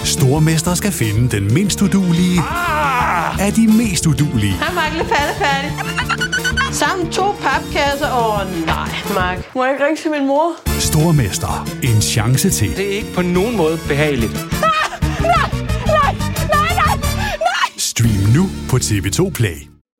Stormester skal finde den mindst uduelige af de mest uduelige. Hej, Mark. Færdig. Sammen 2 papkasser. Nej, Mark. Må jeg ikke ringe til min mor? Stormester. En chance til. Det er ikke på nogen måde behageligt. Nej. Stream nu på TV2 Play.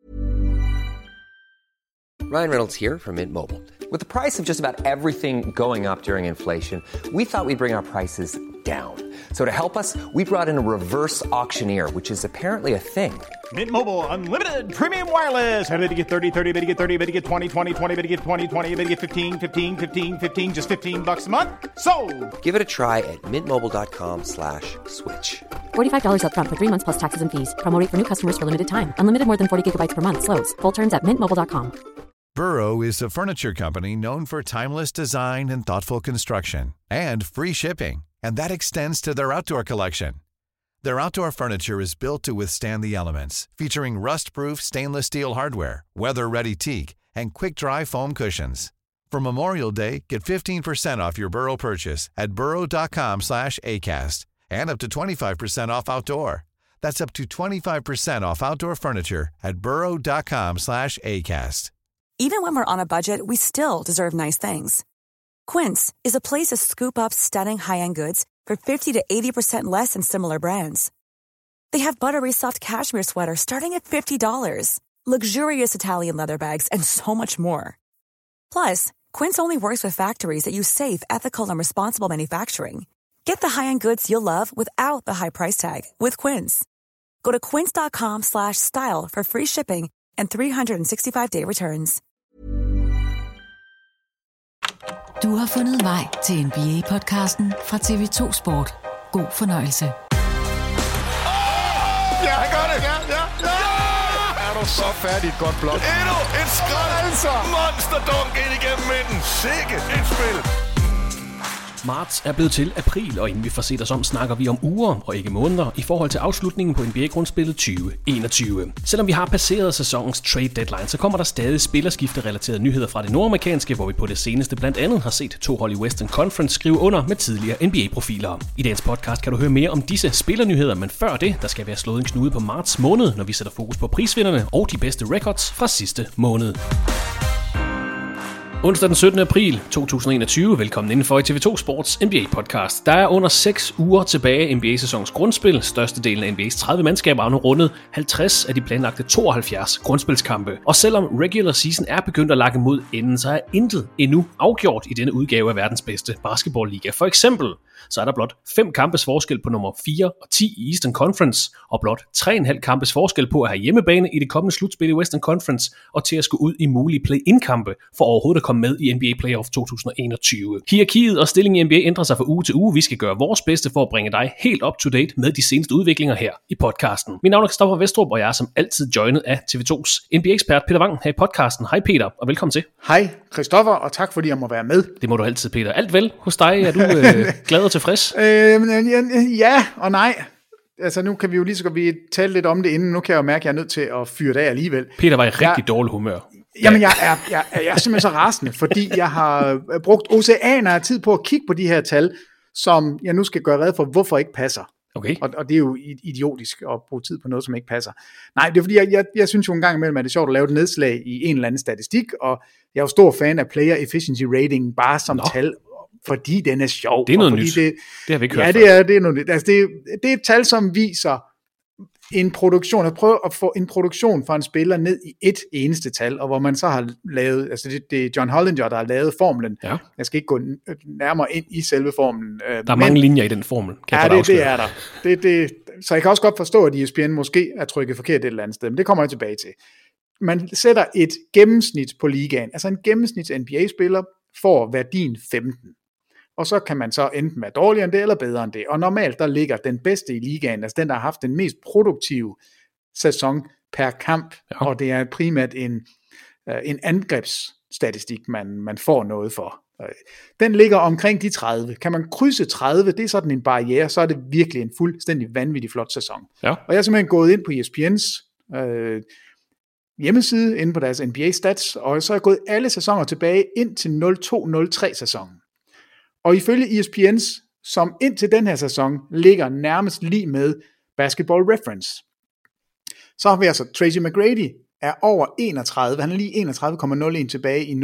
Ryan Reynolds here from Mint Mobile. With the price of just about everything going up during inflation, we thought we'd bring our prices down. So to help us, we brought in a reverse auctioneer, which is apparently a thing. Mint Mobile Unlimited Premium Wireless. How to get 30, 30, bit to get 30, bit to get 20, 20, 20, bit to get 20, 20, bit to get 15, 15, 15, 15, just $15 a month? Sold! Give it a try at mintmobile.com/switch. $45 up front for 3 months plus taxes and fees. Promo rate for new customers for limited time. Unlimited more than 40 gigabytes per month. Slows full terms at mintmobile.com. Burrow is a furniture company known for timeless design and thoughtful construction, and free shipping, and that extends to their outdoor collection. Their outdoor furniture is built to withstand the elements, featuring rust-proof stainless steel hardware, weather-ready teak, and quick-dry foam cushions. For Memorial Day, get 15% off your Burrow purchase at burrow.com/acast, and up to 25% off outdoor. That's up to 25% off outdoor furniture at burrow.com/acast. Even when we're on a budget, we still deserve nice things. Quince is a place to scoop up stunning high-end goods for 50 to 80% less than similar brands. They have buttery soft cashmere sweaters starting at $50, luxurious Italian leather bags, and so much more. Plus, Quince only works with factories that use safe, ethical, and responsible manufacturing. Get the high-end goods you'll love without the high price tag with Quince. Go to quince.com/style for free shipping and 365-day returns. Du har fundet vej til NBA-podcasten fra TV2 Sport. God fornøjelse. Ja, han gør det! Ja! Er du så færdigt godt blot? Endnu et skrald, altså! Monsterdunk ind igennem midten. Sikke et spil! Marts er blevet til april, og inden vi får set os om, snakker vi om uger og ikke måneder i forhold til afslutningen på NBA-grundspillet 2021. Selvom vi har passeret sæsonens trade deadline, så kommer der stadig spillerskifte-relaterede nyheder fra det nordamerikanske, hvor vi på det seneste blandt andet har set 2 hold i Western Conference skrive under med tidligere NBA-profiler. I dagens podcast kan du høre mere om disse spillernyheder, men før det, der skal være slået en knude på marts måned, når vi sætter fokus på prisvinderne og de bedste records fra sidste måned. Onsdag den 17. april 2021. Velkommen indenfor i TV2 Sports NBA-podcast. Der er under 6 uger tilbage i NBA-sæsonens grundspil. Størstedelen af NBA's 30 mandskaber har nu rundet 50 af de planlagte 72 grundspilskampe. Og selvom regular season er begyndt at lakke mod enden, så er intet endnu afgjort i denne udgave af verdens bedste basketballliga. For eksempel så er der blot 5 kampes forskel på nummer 4 og 10 i Eastern Conference, og blot 3,5 kampes forskel på at have hjemmebane i det kommende slutspil i Western Conference, og til at skulle ud i mulige play-in-kampe for overhovedet at komme med i NBA Playoff 2021. Hierarkiet og stillingen i NBA ændrer sig fra uge til uge. Vi skal gøre vores bedste for at bringe dig helt up to date med de seneste udviklinger her i podcasten. Mit navn er Christoffer Vestrup, og jeg er som altid joinet af TV2's NBA-ekspert Peter Wang her i podcasten. Hej Peter, og velkommen til. Hej Christoffer, og tak fordi jeg må være med. Det må du altid, Peter. Alt vel hos dig? Er du glad og tilfreds? Ja og nej. Altså nu kan vi jo lige så godt vi tale lidt om det inden. Nu kan jeg jo mærke, at jeg er nødt til at fyre det af alligevel. Peter var i rigtig dårlig humør. Jamen jeg er simpelthen så rasende, fordi jeg har brugt oceaner af tid på at kigge på de her tal, som jeg nu skal gøre rede for, hvorfor ikke passer. Okay. Og det er jo idiotisk at bruge tid på noget, som ikke passer. Nej, det er fordi, jeg synes jo en gang imellem, at det er sjovt at lave et nedslag i en eller anden statistik, og jeg er jo stor fan af player efficiency rating, bare som tal, fordi den er sjov. Det er noget nyt. Det har vi ikke hørt før. Det er noget nyt. Altså, det er et tal, som viser en produktion, at prøve at få en produktion fra en spiller ned i et eneste tal, og hvor man så har lavet, altså det er John Hollinger, der har lavet formlen. Ja. Jeg skal ikke gå nærmere ind i selve formlen. Der er mange linjer i den formel. Det er der. Så jeg kan også godt forstå, at ESPN måske er trykket forkert et eller andet sted, men det kommer jeg tilbage til. Man sætter et gennemsnit på ligaen, altså en gennemsnits NBA-spiller får værdien 15. Og så kan man så enten være dårligere end det, eller bedre end det. Og normalt, der ligger den bedste i ligaen, altså den, der har haft den mest produktive sæson per kamp, og det er primært en angrebsstatistik, man får noget for. Den ligger omkring de 30. Kan man krydse 30, det er sådan en barriere, så er det virkelig en fuldstændig vanvittig flot sæson. Ja. Og jeg er simpelthen gået ind på ESPN's hjemmeside, inde på deres NBA stats, og så er jeg gået alle sæsoner tilbage ind til 02-03 sæsonen. Og ifølge ESPN's som indtil den her sæson ligger nærmest lige med Basketball Reference. Så har vi altså Tracy McGrady er over 31, han er lige 31,01 tilbage i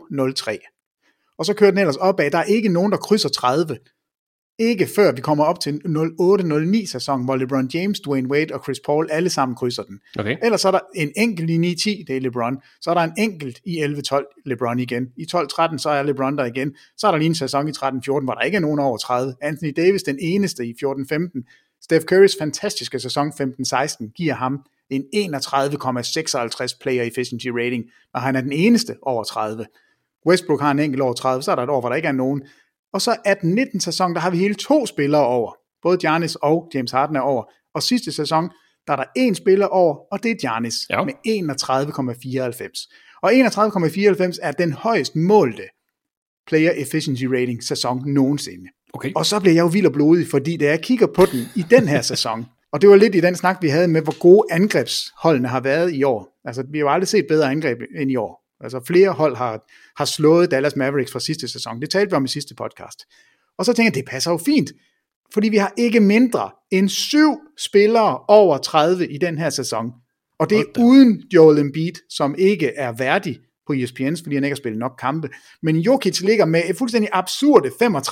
02-03. Og så kører den ellers opad, der er ikke nogen, der krydser 30. Ikke før vi kommer op til 08-09 sæson, hvor LeBron James, Dwayne Wade og Chris Paul alle sammen krydser den. Okay. Ellers så er der en enkelt i 9-10, det er LeBron. Så er der en enkelt i 11-12, LeBron igen. I 12-13, så er LeBron der igen. Så er der lige en sæson i 13-14, hvor der ikke er nogen over 30. Anthony Davis, den eneste i 14-15. Steph Currys fantastiske sæson 15-16 giver ham en 31,56 player efficiency rating, og han er den eneste over 30. Westbrook har en enkelt over 30, så er der et år, hvor der ikke er nogen. Og så 18-19 sæson, der har vi hele 2 spillere over. Både Giannis og James Harden er over. Og sidste sæson, der er der 1 spiller over, og det er Giannis med 31,94. Og 31,94 er den højst målte player efficiency rating sæson nogensinde. Okay. Og så bliver jeg jo vild og blodig, fordi da jeg kigger på den i den her sæson, og det var lidt i den snak, vi havde med, hvor gode angrebsholdene har været i år. Altså, vi har jo aldrig set bedre angreb end i år. Altså, flere hold har slået Dallas Mavericks fra sidste sæson. Det talte vi om i sidste podcast. Og så tænker jeg, det passer jo fint, fordi vi har ikke mindre end 7 spillere over 30 i den her sæson. Og det er uden Joel Embiid, som ikke er værdig på ESPN's, fordi han ikke har spillet nok kampe. Men Jokic ligger med et fuldstændig absurde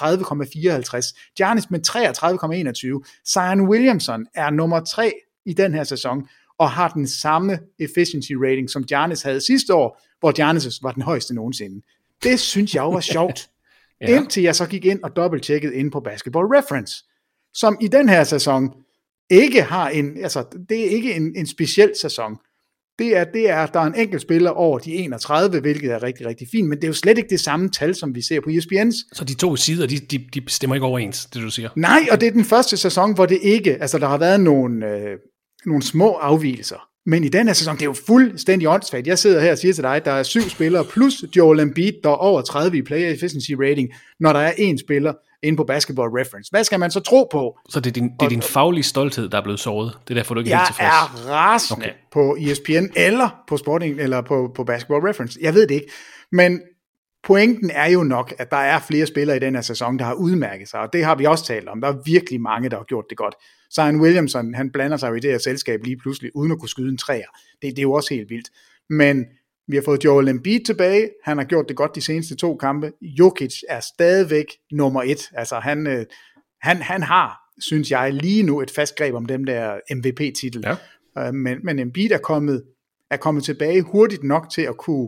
35,54. Giannis med 33,21. Zion Williamson er nummer 3 i den her sæson, og har den samme efficiency rating, som Giannis havde sidste år, hvor Giannis var den højeste nogensinde. Det synes jeg var sjovt. Ja. Indtil jeg så gik ind og dobbelttjekkede ind på Basketball Reference, som i den her sæson ikke har det er ikke en speciel sæson. Der er en enkelt spiller over de 31, hvilket er rigtig, rigtig fint, men det er jo slet ikke det samme tal, som vi ser på ESPN's. Så de 2 sider, de stemmer ikke overens, det du siger? Nej, og det er den første sæson, hvor det ikke, altså der har været nogle små afvigelser. Men i den her sæson, det er jo fuldstændig åndssvagt. Jeg sidder her og siger til dig, der er 7 spillere plus Joel Embiid, der er over 30 i player efficiency rating, når der er 1 spiller inde på Basketball Reference. Hvad skal man så tro på? Så det er din faglige stolthed, der er blevet såret? Det er derfor, du ikke er helt tilfreds? Jeg er rasende på ESPN, eller på Sporting, eller på Basketball Reference. Jeg ved det ikke. Men pointen er jo nok, at der er flere spillere i den her sæson, der har udmærket sig, og det har vi også talt om. Der er virkelig mange, der har gjort det godt. Zion Williamson, han blander sig jo i det her selskab lige pludselig, uden at kunne skyde en træer. Det er jo også helt vildt. Men vi har fået Joel Embiid tilbage. Han har gjort det godt de seneste 2 kampe. Jokic er stadigvæk nummer 1. Altså han har, synes jeg, lige nu et fast greb om dem der MVP-titel. Ja. Men Embiid er kommet tilbage hurtigt nok til at kunne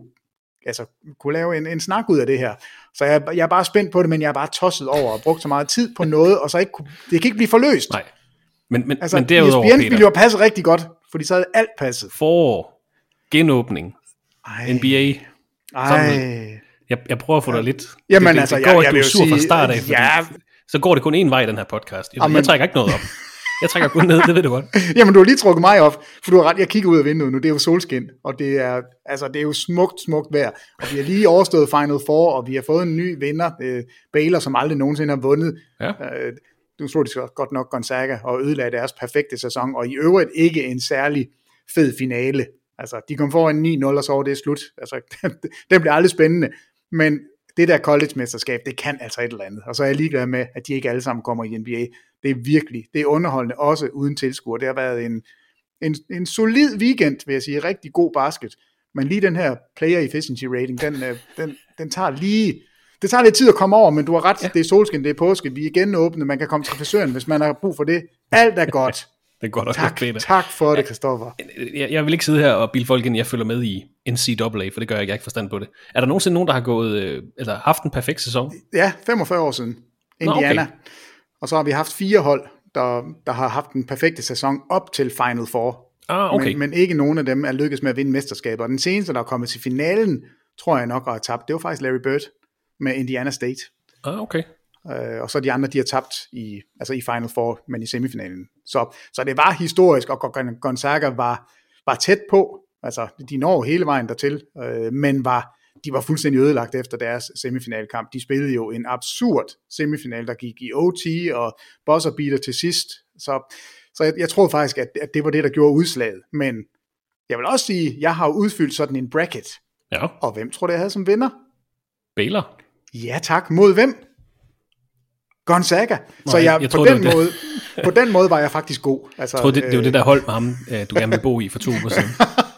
lave en snak ud af det her. Så jeg er bare spændt på det, men jeg er bare tosset over og brugt så meget tid på noget, og så det kan ikke blive forløst. Nej. Men derudover, ESPN ville jo passe rigtig godt, fordi så havde alt passet. Genåbning. NBA. Jeg prøver at få dig lidt. Jamen det går ikke, du er sur fra start af, fordi så går det kun én vej i den her podcast. Jeg trækker ikke noget op. Jeg trækker kun ned, det ved du godt. Jamen, du har lige trukket mig op, for du har ret, jeg kigger ud af vinduet nu, det er jo solskin, og det er jo smukt vejr, og vi har lige overstået Final Four, og vi har fået en ny vinder, Baylor, som aldrig nogensinde har vundet. Ja. Nu slog de godt nok Gonzaga og ødelagde deres perfekte sæson, og i øvrigt ikke en særlig fed finale. Altså, de kom foran 9-0, og så var det slut. Altså, det bliver aldrig spændende, men det der college-mesterskab, det kan altså et eller andet. Og så er jeg ligeglad med, at de ikke alle sammen kommer i NBA. Det er virkelig, det er underholdende, også uden tilskuere. Det har været en solid weekend, vil jeg sige. Rigtig god basket. Men lige den her player efficiency rating, den tager lige... Det tager lidt tid at komme over, men du har ret. Ja. Det er solskin, det er påske. Vi er igen åbne. Man kan komme til frisøren, hvis man har brug for det. Alt er godt. Det er godt også. Tak for det, Christoffer. Jeg vil ikke sidde her og bilde folk ind, jeg følger med i NCAA, for det gør jeg ikke forstand på det. Er der nogensinde nogen, der har haft en perfekt sæson? Ja, 45 år siden. Indiana. Okay. Og så har vi haft 4 hold, der har haft en perfekte sæson op til Final Four. Okay. Men ikke nogen af dem er lykkedes med at vinde mesterskaber. Den seneste, der er kommet til finalen, tror jeg nok har tabt. Det var faktisk Larry Bird med Indiana State. Okay. Og så de andre, de har tabt i Final Four, men i semifinalen. Så det var historisk, og Gonzaga var tæt på. Altså, de når hele vejen dertil, men de var fuldstændig ødelagt efter deres semifinalkamp. De spillede jo en absurd semifinal, der gik i OT og buzzer beater til sidst. Så jeg tror faktisk, at det var det, der gjorde udslaget. Men jeg vil også sige, at jeg har udfyldt sådan en bracket. Ja. Og hvem tror du, jeg havde som vinder? Baylor. Ja tak. Mod hvem? Gonzaga. Så på den måde var jeg faktisk god. Altså, jeg troede, det var det der hold med ham, du gerne vil bo i for 2 uger siden.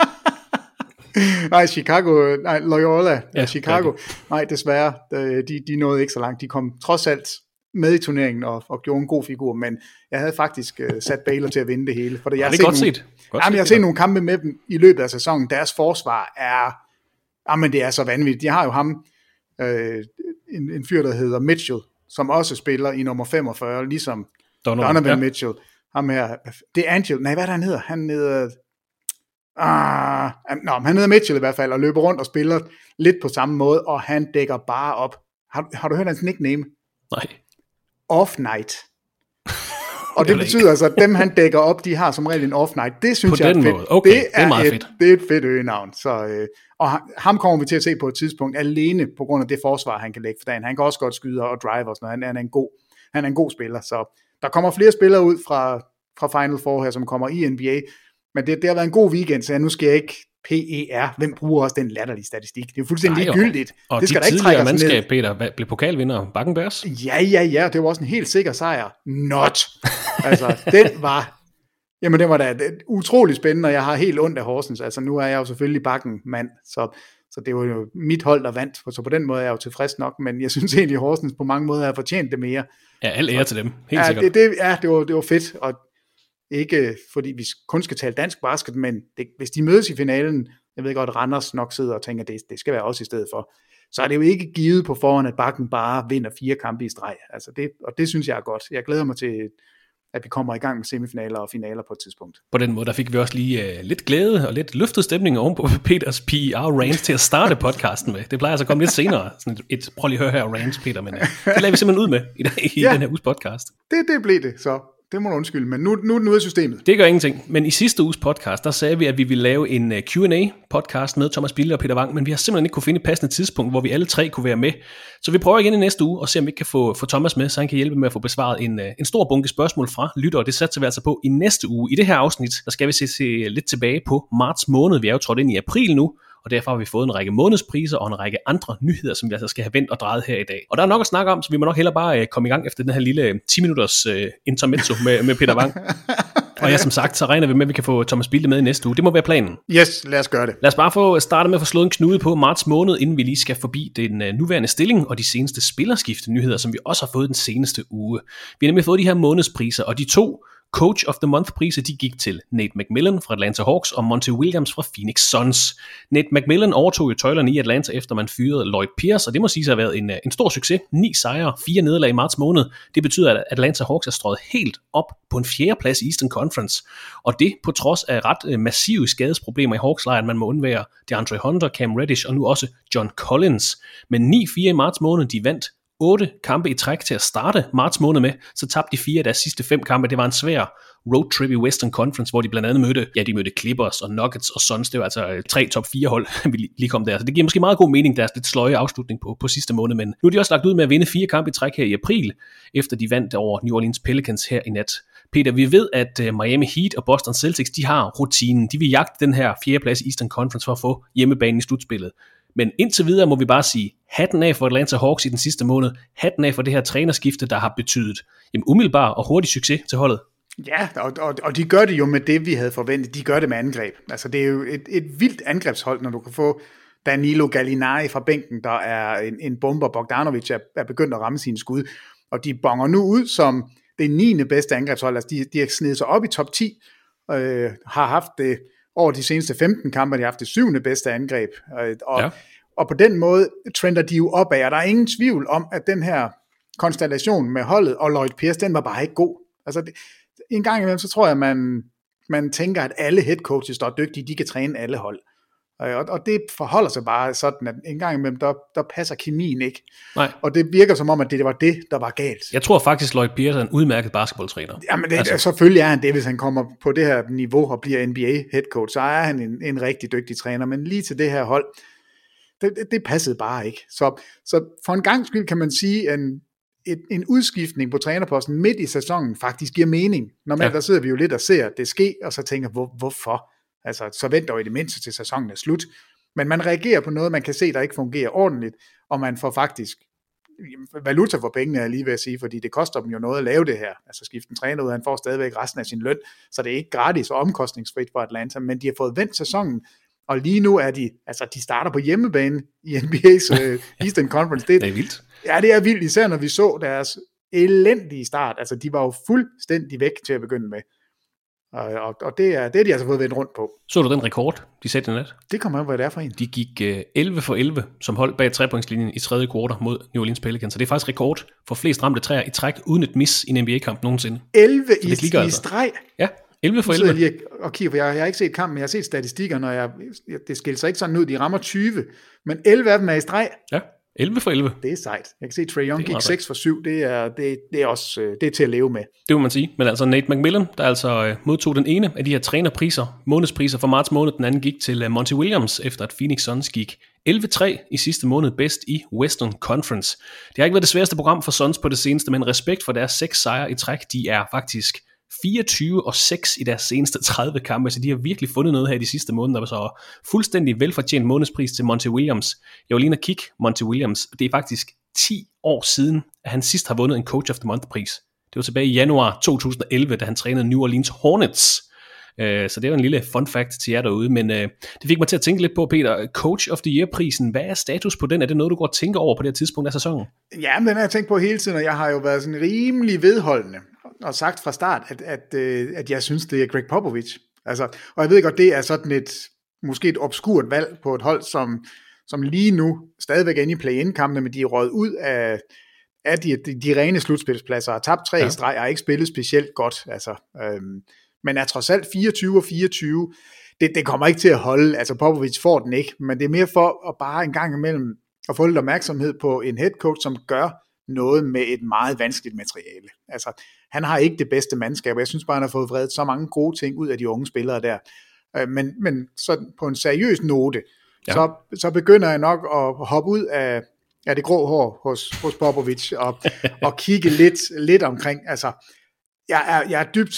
Nej, Loyola, ja, Chicago. Okay. Nej, desværre, de nåede ikke så langt. De kom trods alt med i turneringen og gjorde en god figur, men jeg havde faktisk sat Baylor til at vinde det hele. For det er godt set. Jeg har set nogle kampe med dem i løbet af sæsonen. Deres forsvar er, det er så vanvittigt. De har jo ham, en fyr, der hedder Mitchell, som også spiller i nummer 45, ligesom Donovan Mitchell. Ham her, det er Angel, nej, hvad er det, han hedder? Han hedder Mitchell i hvert fald, og løber rundt og spiller lidt på samme måde, og han dækker bare op. Har du hørt hans nickname? Nej. Off Night. Og det betyder altså, at dem han dækker op, de har som regel en Off Night. Det synes jeg er fedt. Okay, det er meget fedt. Det er et fedt øgenavn. Så, og ham kommer vi til at se på et tidspunkt, alene på grund af det forsvar, han kan lægge for dagen. Han kan også godt skyde og drive og sådan noget. Han er en god spiller. Så der kommer flere spillere ud fra Final Four her, som kommer i NBA. Men det har været en god weekend, så nu skal jeg ikke PER. Hvem bruger også den latterlige statistik? Det er fuldstændig ligegyldigt. Og det skal de tidligere mandskab, Peter, blev pokalvinder Bakken Bears? Ja. Det var også en helt sikker sejr. Altså, den var da utrolig spændende, og jeg har helt ondt af Horsens. Altså, nu er jeg jo selvfølgelig Bakken-mand, så det var jo mit hold, der vandt. Så på den måde er jeg jo tilfreds nok, men jeg synes egentlig, at Horsens på mange måder har fortjent det mere. Ja, al ære til dem. Helt sikkert. Det var fedt, og ikke fordi vi kun skal tale dansk basket, men hvis de mødes i finalen, jeg ved godt, Randers nok sidder og tænker, det skal være også i stedet for, så er det jo ikke givet på forhånd, at Bakken bare vinder 4 kampe i streg. Altså det synes jeg er godt. Jeg glæder mig til, at vi kommer i gang med semifinaler og finaler på et tidspunkt. På den måde, der fik vi også lige lidt glæde og lidt løftet stemning ovenpå Peters PER-rant til at starte podcasten med. Det plejer altså at komme lidt senere. Sådan prøv lige at høre her rant, Peter, men det lader vi simpelthen ud med i dag i den her uges podcast. Det blev det, så det må du undskylde, men nu er systemet. Det gør ingenting, men i sidste uges podcast, der sagde vi, at vi ville lave en Q&A-podcast med Thomas Bille og Peter Wang, men vi har simpelthen ikke kunne finde et passende tidspunkt, hvor vi alle 3 kunne være med. Så vi prøver igen i næste uge og se, om vi ikke kan få Thomas med, så han kan hjælpe med at få besvaret en stor bunke spørgsmål fra lyttere. Det satser vi altså på i næste uge. I det her afsnit, der skal vi se lidt tilbage på marts måned. Vi er jo trådt ind i april nu, og derfor har vi fået en række månedspriser og en række andre nyheder, som vi altså skal have vendt og drejet her i dag. Og der er nok at snakke om, så vi må nok hellere bare komme i gang efter den her lille 10-minutters intermezzo med Peter Wang. Og ja, som sagt, så regner vi med, at vi kan få Thomas Bilde med i næste uge. Det må være planen. Yes, lad os gøre det. Lad os bare få startet med at få slået en knude på marts måned, inden vi lige skal forbi den nuværende stilling og de seneste spillerskifte nyheder, som vi også har fået den seneste uge. Vi har nemlig fået de her månedspriser, og de 2 Coach of the Month-priser, de gik til Nate McMillan fra Atlanta Hawks og Monty Williams fra Phoenix Suns. Nate McMillan overtog jo tøjlerne i Atlanta, efter man fyrede Lloyd Pierce, og det må siges at have været en stor succes. 9 sejre, 4 nederlag i marts måned. Det betyder, at Atlanta Hawks er strøget helt op på en 4. plads i Eastern Conference. Og det på trods af ret massive skadesproblemer i Hawks-lejren. Man må undvære DeAndre Hunter, Cam Reddish og nu også John Collins. Men 9-4 i marts måned, de vandt 8 kampe i træk til at starte marts måned med, så tabte de 4 af deres sidste 5 kampe. Det var en svær roadtrip i Western Conference, hvor de blandt andet mødte Clippers og Nuggets og Suns. Det var altså 3 top 4 hold, vi lige kom der. Så det giver måske meget god mening, deres lidt sløje afslutning på sidste måned. Men nu er de også lagt ud med at vinde 4 kampe i træk her i april, efter de vandt over New Orleans Pelicans her i nat. Peter, vi ved, at Miami Heat og Boston Celtics, de har rutinen. De vil jagte den her 4. plads i Eastern Conference for at få hjemmebanen i slutspillet. Men indtil videre må vi bare sige, hatten af for Atlanta Hawks i den sidste måned, hatten af for det her trænerskifte, der har betydet umiddelbar og hurtig succes til holdet. Ja, og de gør det jo med det, vi havde forventet. De gør det med angreb. Altså, det er jo et vildt angrebshold, når du kan få Danilo Gallinari fra bænken, der er en bomber. Bogdanovic er begyndt at ramme sine skud, og de bonger nu ud som det 9. bedste angrebshold. Altså, de har snedet sig op i top 10, har haft det over de seneste 15 kampe, de har haft det 7. bedste angreb, og på den måde trender de jo opad, og der er ingen tvivl om, at den her konstellation med holdet og Lloyd Pierce, den var bare ikke god. Altså, en gang imellem, så tror jeg, man tænker, at alle headcoaches, der er dygtige, de kan træne alle hold. Og det forholder sig bare sådan, at en gang imellem, der passer kemien ikke. Nej. Og det virker som om, at det var det, der var galt. Jeg tror faktisk, Lloyd Pierce er en udmærket basketballtræner. Jamen, selvfølgelig er han det, hvis han kommer på det her niveau og bliver NBA headcoach, så er han en rigtig dygtig træner. Men lige til det her hold, det passede bare ikke. Så for en gang skyld kan man sige, at en udskiftning på trænerposten midt i sæsonen faktisk giver mening. Normalt der sidder vi jo lidt og ser det ske, og så tænker, hvorfor? Altså, så vent dog i det mindste til sæsonen er slut. Men man reagerer på noget, man kan se, der ikke fungerer ordentligt, og man får faktisk valuta for pengene, er lige ved at sige, fordi det koster dem jo noget at lave det her. Altså skifte en træner ud, han får stadigvæk resten af sin løn, så det er ikke gratis og omkostningsfrit for Atlanta, men de har fået vendt sæsonen, og lige nu er de starter på hjemmebane i NBA's Eastern Conference. Det er vildt. Ja, det er vildt, især når vi så deres elendige start. Altså, de var jo fuldstændig væk til at begynde med. Og det er de altså fået vendt rundt på. Så du den rekord, de satte i nat? Det kommer an på, hvad det er for en. De gik 11 for 11 som hold bag trepointslinjen i tredje kvartal mod New Orleans Pelicans. Så det er faktisk rekord for flest ramte træer i træk uden et miss i en NBA-kamp nogensinde. 11 i streg? Ja, 11 for 11. Jeg lige og kigger, for jeg har ikke set kampen, men jeg har set statistikker, når det skiller sig ikke sådan ud, de rammer 20, men 11 af dem er i streg. Ja, 11 for 11. Det er sejt. Jeg kan se, Trae Young gik 6 for 7, det er også det er til at leve med. Det må man sige, men altså Nate McMillan, der altså modtog den ene af de her trænerpriser, månedspriser for marts måned, den anden gik til Monty Williams, efter at Phoenix Suns gik 11-3 i sidste måned, bedst i Western Conference. Det har ikke været det sværeste program for Suns på det seneste, men respekt for deres 6 sejre i træk, de er faktisk 24-6 i deres seneste 30 kampe, så de har virkelig fundet noget her i de sidste måneder, så fuldstændig velfortjent månedspris til Monty Williams. Jeg var lige inde og kigge Monty Williams, det er faktisk 10 år siden, at han sidst har vundet en Coach of the Month-pris. Det var tilbage i januar 2011, da han trænede New Orleans Hornets. Så det var en lille fun fact til jer derude, men det fik mig til at tænke lidt på, Peter, Coach of the Year-prisen, hvad er status på den? Er det noget, du går og tænker over på det her tidspunkt af sæsonen? Ja, men den har jeg tænkt på hele tiden, og jeg har jo været sådan rimelig vedholdende og sagt fra start, at jeg synes, det er Greg Popovich. Altså, og jeg ved godt, det er sådan måske et obskurt valg på et hold, som lige nu stadigvæk er inde i play-in-kampene, men de er røget ud af de rene slutspilspladser og tabt 3 i streg, og ikke spillet specielt godt. Altså, men er trods alt 24-24. Det kommer ikke til at holde. Altså, Popovich får den ikke, men det er mere for at bare en gang imellem at få lidt opmærksomhed på en head coach, som gør noget med et meget vanskeligt materiale. Altså, han har ikke det bedste mandskab, og jeg synes bare, han har fået vredet så mange gode ting ud af de unge spillere der. Men så på en seriøs note, så begynder jeg nok at hoppe ud af det grå hår hos Popovich og kigge lidt omkring. Altså, jeg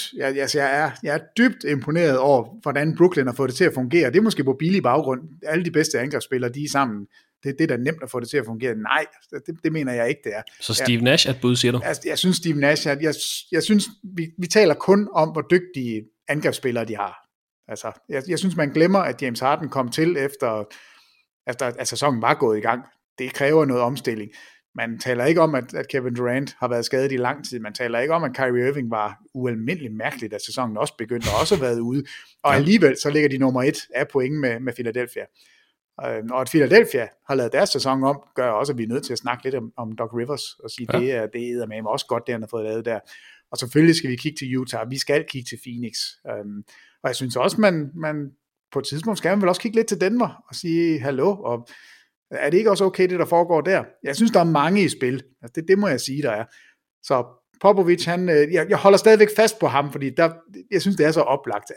er dybt imponeret over, hvordan Brooklyn har fået det til at fungere. Det er måske på billig baggrund. Alle de bedste angrebsspillere, de er sammen. Det er da nemt at få det til at fungere. Nej, det mener jeg ikke, det er. Så Steve Nash er et bud, siger du? Jeg synes, Steve Nash, jeg synes, vi taler kun om, hvor dygtige angrebsspillere de har. Altså, jeg synes, man glemmer, at James Harden kom til efter at sæsonen var gået i gang. Det kræver noget omstilling. Man taler ikke om, at Kevin Durant har været skadet i lang tid. Man taler ikke om, at Kyrie Irving var ualmindeligt mærkeligt, at sæsonen også begyndte og også har været ude. Og alligevel så ligger de nummer 1 af point med Philadelphia. Og at Philadelphia har lavet deres sæson om, gør også, at vi er nødt til at snakke lidt om Doc Rivers, og sige, det er eddermame også godt, det han har fået lavet der. Og selvfølgelig skal vi kigge til Utah, vi skal kigge til Phoenix. Og jeg synes også, man på et tidspunkt skal man vel også kigge lidt til Denver, og sige hallo, og er det ikke også okay, det der foregår der? Jeg synes, der er mange i spil. Altså, det må jeg sige, der er. Så Popovich, jeg holder stadigvæk fast på ham, fordi jeg synes, det er så oplagt,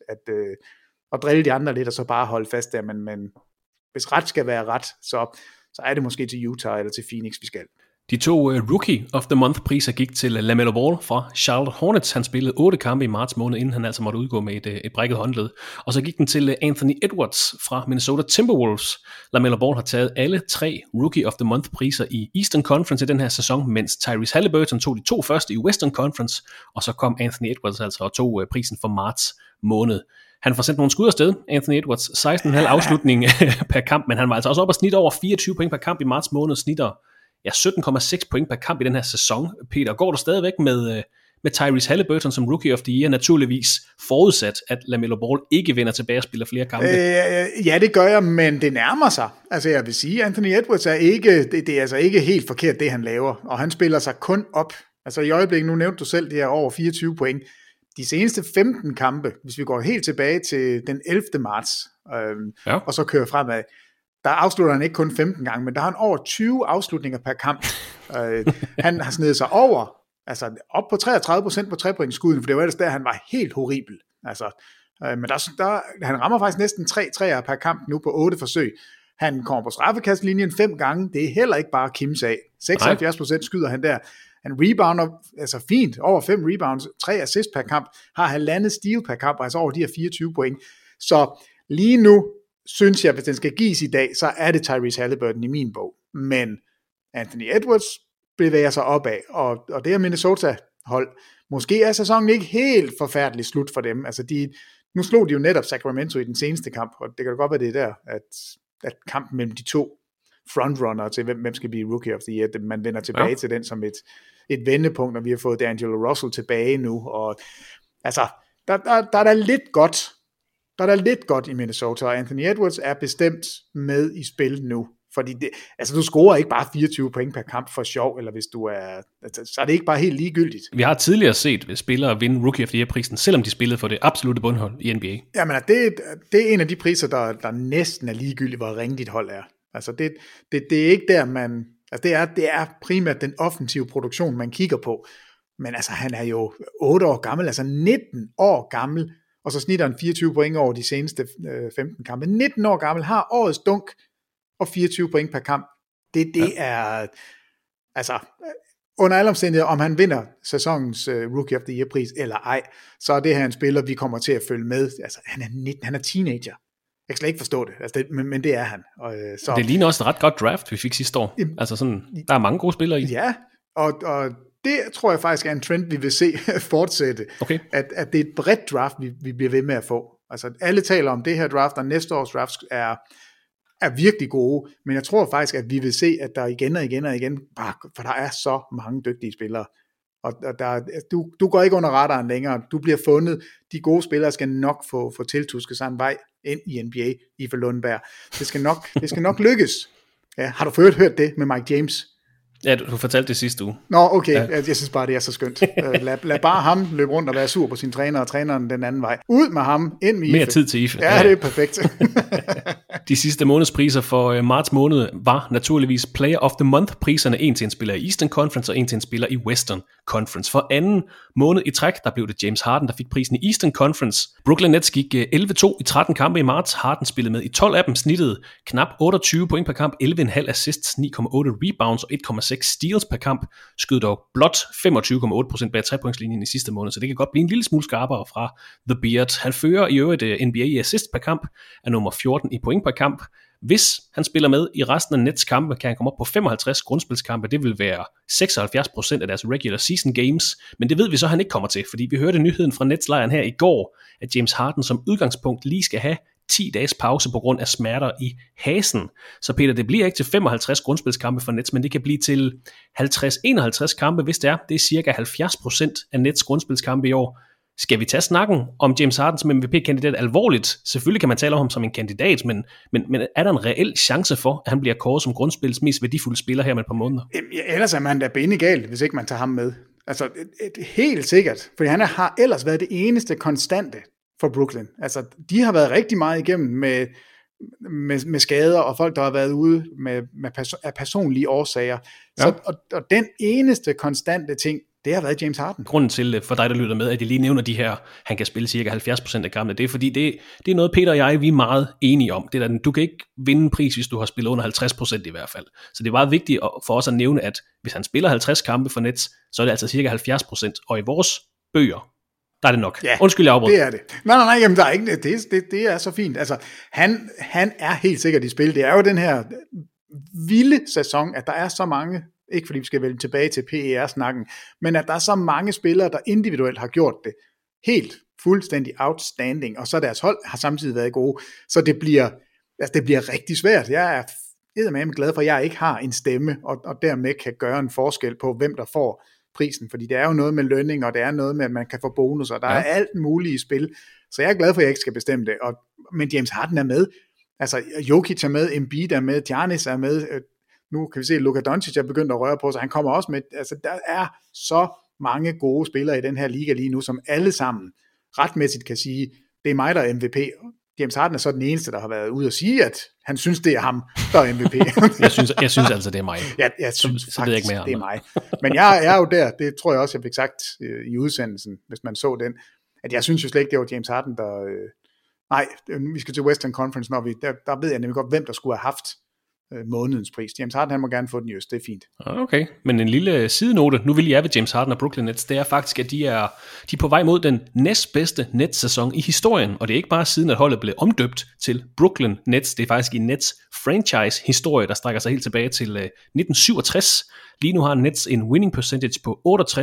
at drille de andre lidt, og så bare holde fast der, men hvis ret skal være ret, så er det måske til Utah eller til Phoenix, vi skal. De 2 Rookie of the Month-priser gik til LaMelo Ball fra Charlotte Hornets. Han spillede 8 kampe i marts måned, inden han altså måtte udgå med et brækket håndled. Og så gik den til Anthony Edwards fra Minnesota Timberwolves. LaMelo Ball har taget alle 3 Rookie of the Month-priser i Eastern Conference i den her sæson, mens Tyrese Halliburton tog de 2 første i Western Conference, og så kom Anthony Edwards altså og tog prisen for marts måned. Han får sendt nogle skud afsted, Anthony Edwards, 16,5 afslutning per kamp, men han var altså også op og snit over 24 point per kamp i marts måned, snitter 17,6 point per kamp i den her sæson. Peter, går du stadigvæk med Tyrese Halliburton som Rookie of the Year, naturligvis forudsat, at LaMelo Ball ikke vender tilbage og spiller flere kampe? Ja, det gør jeg, men det nærmer sig. Altså jeg vil sige, Anthony Edwards er ikke, det er altså ikke helt forkert, det han laver, og han spiller sig kun op. Altså i øjeblikket, nu nævnte du selv, det er over 24 point. De seneste 15 kampe, hvis vi går helt tilbage til den 11. marts, og så kører fremad, der afslutter han ikke kun 15 gange, men der har han over 20 afslutninger per kamp. Han har snedet sig over, altså op på 33% på trepointskuden, for det var ellers der, han var helt horribel. Altså, men han rammer faktisk næsten 3 træer per kamp nu på 8 forsøg. Han kommer på straffekastlinjen 5 gange, det er heller ikke bare Kims af. 76% skyder han der. Han rebounder, altså fint, over 5 rebounds, 3 assist per kamp, har halvandet steal per kamp, altså over de her 24 point. Så lige nu, synes jeg, hvis den skal gives i dag, så er det Tyrese Halliburton i min bog. Men Anthony Edwards bevæger sig opad, og det er Minnesota-hold. Måske er sæsonen ikke helt forfærdeligt slut for dem. Altså nu slog de jo netop Sacramento i den seneste kamp, og det kan godt være det der, at kampen mellem de to frontrunner til, hvem skal blive Rookie of the Year, man vender tilbage til den som et vendepunkt, og vi har fået D'Angelo Russell tilbage nu, og altså, der er der lidt godt. Der er der lidt godt i Minnesota, og Anthony Edwards er bestemt med i spil nu. Fordi du scorer ikke bare 24 point per kamp for sjov, eller hvis du er, så er det ikke bare helt ligegyldigt. Vi har tidligere set spillere vinde Rookie of the Year-prisen, selvom de spillede for det absolutte bundhold i NBA. Jamen, det er en af de priser, der næsten er ligegyldigt, hvor ringe dit hold er. Altså, det er ikke der, man... Altså, det er primært den offensive produktion, man kigger på. Men altså, han er jo 8 år gammel, altså 19 år gammel, og så snitter han 24 point over de seneste 15 kampe. 19 år gammel, har årets dunk, og 24 point per kamp. Det er, altså, under alle omstændigheder, om han vinder sæsonens Rookie of the Year-pris eller ej, så er det her en spiller, vi kommer til at følge med. Altså, han er 19, han er teenager. Jeg kan slet ikke forstå det, altså men det er han. Og, så, det ligner også et ret godt draft, vi fik sidste år. Altså sådan, der er mange gode spillere i. Ja, og det tror jeg faktisk er en trend, vi vil se fortsætte. Okay. At det er et bredt draft, vi bliver ved med at få. Altså, alle taler om det her draft, og næste års draft er virkelig gode, men jeg tror faktisk, at vi vil se, at der igen og igen, for der er så mange dygtige spillere, og du går ikke under radaren længere, du bliver fundet, de gode spillere skal nok få tiltusket sig en vej ind i NBA i for Lundberg. Det skal nok lykkes. Ja, har du hørt det med Mike James? Ja, du fortalte det sidste uge. Nå, okay. Ja. Jeg synes bare, det er så skønt. Lad bare ham løbe rundt og være sur på sin træner, og træneren den anden vej. Ud med ham, ind med Ife. Mere tid til Ife. Ja, det er perfekt. De sidste månedspriser for marts måned var naturligvis Player of the Month-priserne. En til en spiller i Eastern Conference, og en til en spiller i Western Conference. For anden måned i træk, der blev det James Harden, der fik prisen i Eastern Conference. Brooklyn Nets gik 11-2 i 13 kampe i marts. Harden spillede med i 12 af dem, snittede knap 28 point per kamp, 11,5 assists, 9,8 rebounds og 1,6 steals per kamp. Skød dog blot 25,8% bag 3-pointslinjen i sidste måned, så det kan godt blive en lille smule skarpere fra The Beard. Han fører i øvrigt NBA i assist per kamp, er nummer 14 i point per kamp. Hvis han spiller med i resten af Nets kampe, kan han komme op på 55 grundspilskampe. Det vil være 76% af deres regular season games, men det ved vi så, han ikke kommer til, fordi vi hørte nyheden fra Nets-lejren her i går, at James Harden som udgangspunkt lige skal have 10 dages pause på grund af smerter i hasen. Så Peter, det bliver ikke til 55 grundspilskampe for Nets, men det kan blive til 50-51 kampe, hvis det er. Det er cirka 70% af Nets grundspilskampe i år. Skal vi tage snakken om James Harden som MVP-kandidat alvorligt? Selvfølgelig kan man tale om ham som en kandidat, men er der en reel chance for, at han bliver kåret som grundspillets mest værdifulde spiller her med et par måneder? Ellers er man da benegalt, hvis ikke man tager ham med. Altså, helt sikkert. Fordi han har ellers været det eneste konstante for Brooklyn. Altså, de har været rigtig meget igennem med skader, og folk, der har været ude af personlige årsager. Ja. Så, og den eneste konstante ting, det har været James Harden. Grunden til, for dig, der lytter med, at jeg lige nævner de her, han kan spille cirka 70% af kampene, det er fordi, det er noget, Peter og jeg, vi er meget enige om. Det er, du kan ikke vinde en pris, hvis du har spillet under 50% i hvert fald. Så det er meget vigtigt for os at nævne, at hvis han spiller 50 kampe for Nets, så er det altså cirka 70%, og i vores bøger, der er det nok. Ja, undskyld, jeg afbryder. Det er det. Nej, jamen, der er ikke, det er så fint. Altså, han er helt sikkert i spil. Det er jo den her vilde sæson, at der er så mange, ikke fordi vi skal vælge tilbage til PER-snakken, men at der er så mange spillere, der individuelt har gjort det helt fuldstændig outstanding, og så deres hold har samtidig været gode. Så det bliver rigtig svært. Jeg er eddermame glad for, at jeg ikke har en stemme, og dermed kan gøre en forskel på, hvem der får prisen, fordi det er jo noget med lønning, og det er noget med, at man kan få bonus, og der er alt muligt i spil. Så jeg er glad for, at jeg ikke skal bestemme det. Men James Harden er med. Altså, Jokic er med, Embiid er med, Giannis er med. Nu kan vi se, at Luka Doncic er begyndt at røre på, så han kommer også med. Altså, der er så mange gode spillere i den her liga lige nu, som alle sammen retmæssigt kan sige, det er mig, der er MVP. James Harden er så den eneste, der har været ude og sige, at han synes, det er ham, der er MVP. jeg synes altså, det er mig. Jeg synes så faktisk, det er mig. Men jeg er jo der, det tror jeg også, jeg fik sagt i udsendelsen, hvis man så den, at jeg synes jo slet ikke, det var James Harden, der... Nej, vi skal til Western Conference, der ved jeg nemlig godt, hvem der skulle have haft månedens pris. James Harden, han må gerne få den i øst, det er fint. Okay, men en lille sidenote, nu vil jeg ved James Harden og Brooklyn Nets, det er faktisk, at de er på vej mod den næstbedste Nets-sæson i historien, og det er ikke bare siden, at holdet blev omdøbt til Brooklyn Nets, det er faktisk i Nets franchise-historie, der strækker sig helt tilbage til 1967. Lige nu har Nets en winning percentage på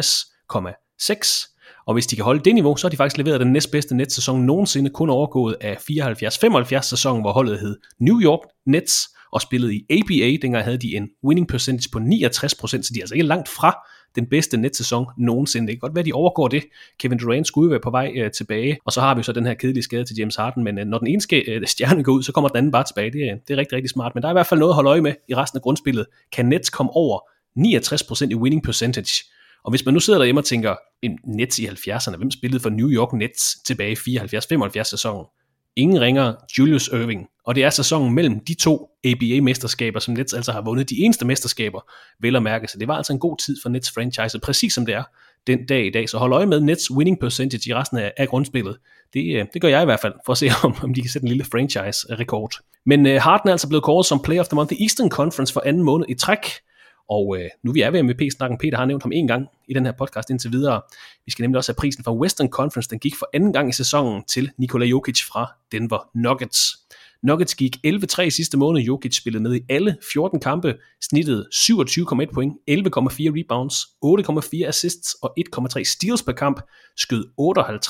68,6%. Og hvis de kan holde det niveau, så har de faktisk leveret den næstbedste Nets-sæson nogensinde, kun overgået af 74-75 sæson, hvor holdet hed New York Nets og spillede i ABA. Dengang havde de en winning percentage på 69%, så de er altså ikke langt fra den bedste Nets-sæson nogensinde. Det kan godt være, de overgår det. Kevin Durant skulle være på vej tilbage, og så har vi så den her kedelige skade til James Harden, men når den ene stjerne går ud, så kommer den anden bare tilbage. Det er rigtig, rigtig smart, men der er i hvert fald noget at holde øje med i resten af grundspillet. Kan Nets komme over 69% i winning percentage? Og hvis man nu sidder derhjemme og tænker, en Nets i 70'erne, hvem spillede for New York Nets tilbage i 74-75 sæsonen? Ingen ringer Julius Erving. Og det er sæsonen mellem de to ABA-mesterskaber, som Nets altså har vundet, de eneste mesterskaber, vel at mærke. Så det var altså en god tid for Nets franchise, præcis som det er den dag i dag. Så hold øje med Nets winning percentage i resten af grundspillet. Det gør jeg i hvert fald, for at se om de kan sætte en lille franchise-rekord. Men Harden er altså blevet kåret som Player of the Month i Eastern Conference for anden måned i træk. Og nu vi er ved MVP-snakken, Peter har nævnt ham en gang i den her podcast indtil videre. Vi skal nemlig også have prisen fra Western Conference. Den gik for anden gang i sæsonen til Nikola Jokic fra Denver Nuggets. Nuggets gik 11-3 i sidste måned. Jokic spillede med i alle 14 kampe, snittede 27,1 point, 11,4 rebounds, 8,4 assists og 1,3 steals per kamp, skød 58,5%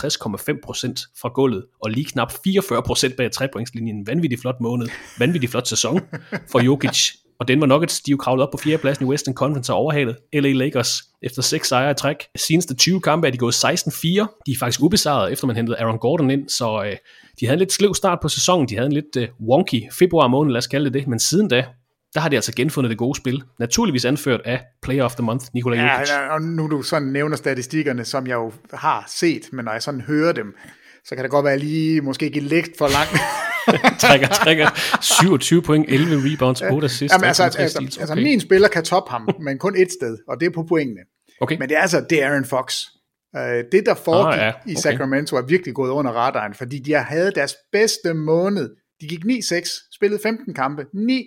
fra gulvet og lige knap 44% bag 3-pointslinjen. Vanvittig flot måned, vanvittig flot sæson for Jokic. Og Denver Nuggets, de er jo kravlet op på 4. pladsen i Western Conference og overhalet LA Lakers efter 6 sejre i træk. Seneste 20 kampe er de gået 16-4. De er faktisk ubesejret, efter man hentede Aaron Gordon ind, så de havde en lidt sløv start på sæsonen. De havde en lidt wonky februar måned, lad os kalde det, men siden da, der har de altså genfundet det gode spil. Naturligvis anført af Player of the Month, Nikola Jokic. Ja, og nu du sådan nævner statistikkerne, som jeg jo har set, men når jeg sådan hører dem, så kan det godt være lige måske give lidt for langt. trækker 27 point, 11 rebounds, 8 assists. Jamen, altså min spiller kan toppe ham, men kun et sted, og det er på pointene. Okay. Men det er det er Aaron Fox. Det der foregik i Sacramento er virkelig gået under radaren, fordi de havde deres bedste måned. De gik 9-6, spillede 15 kampe,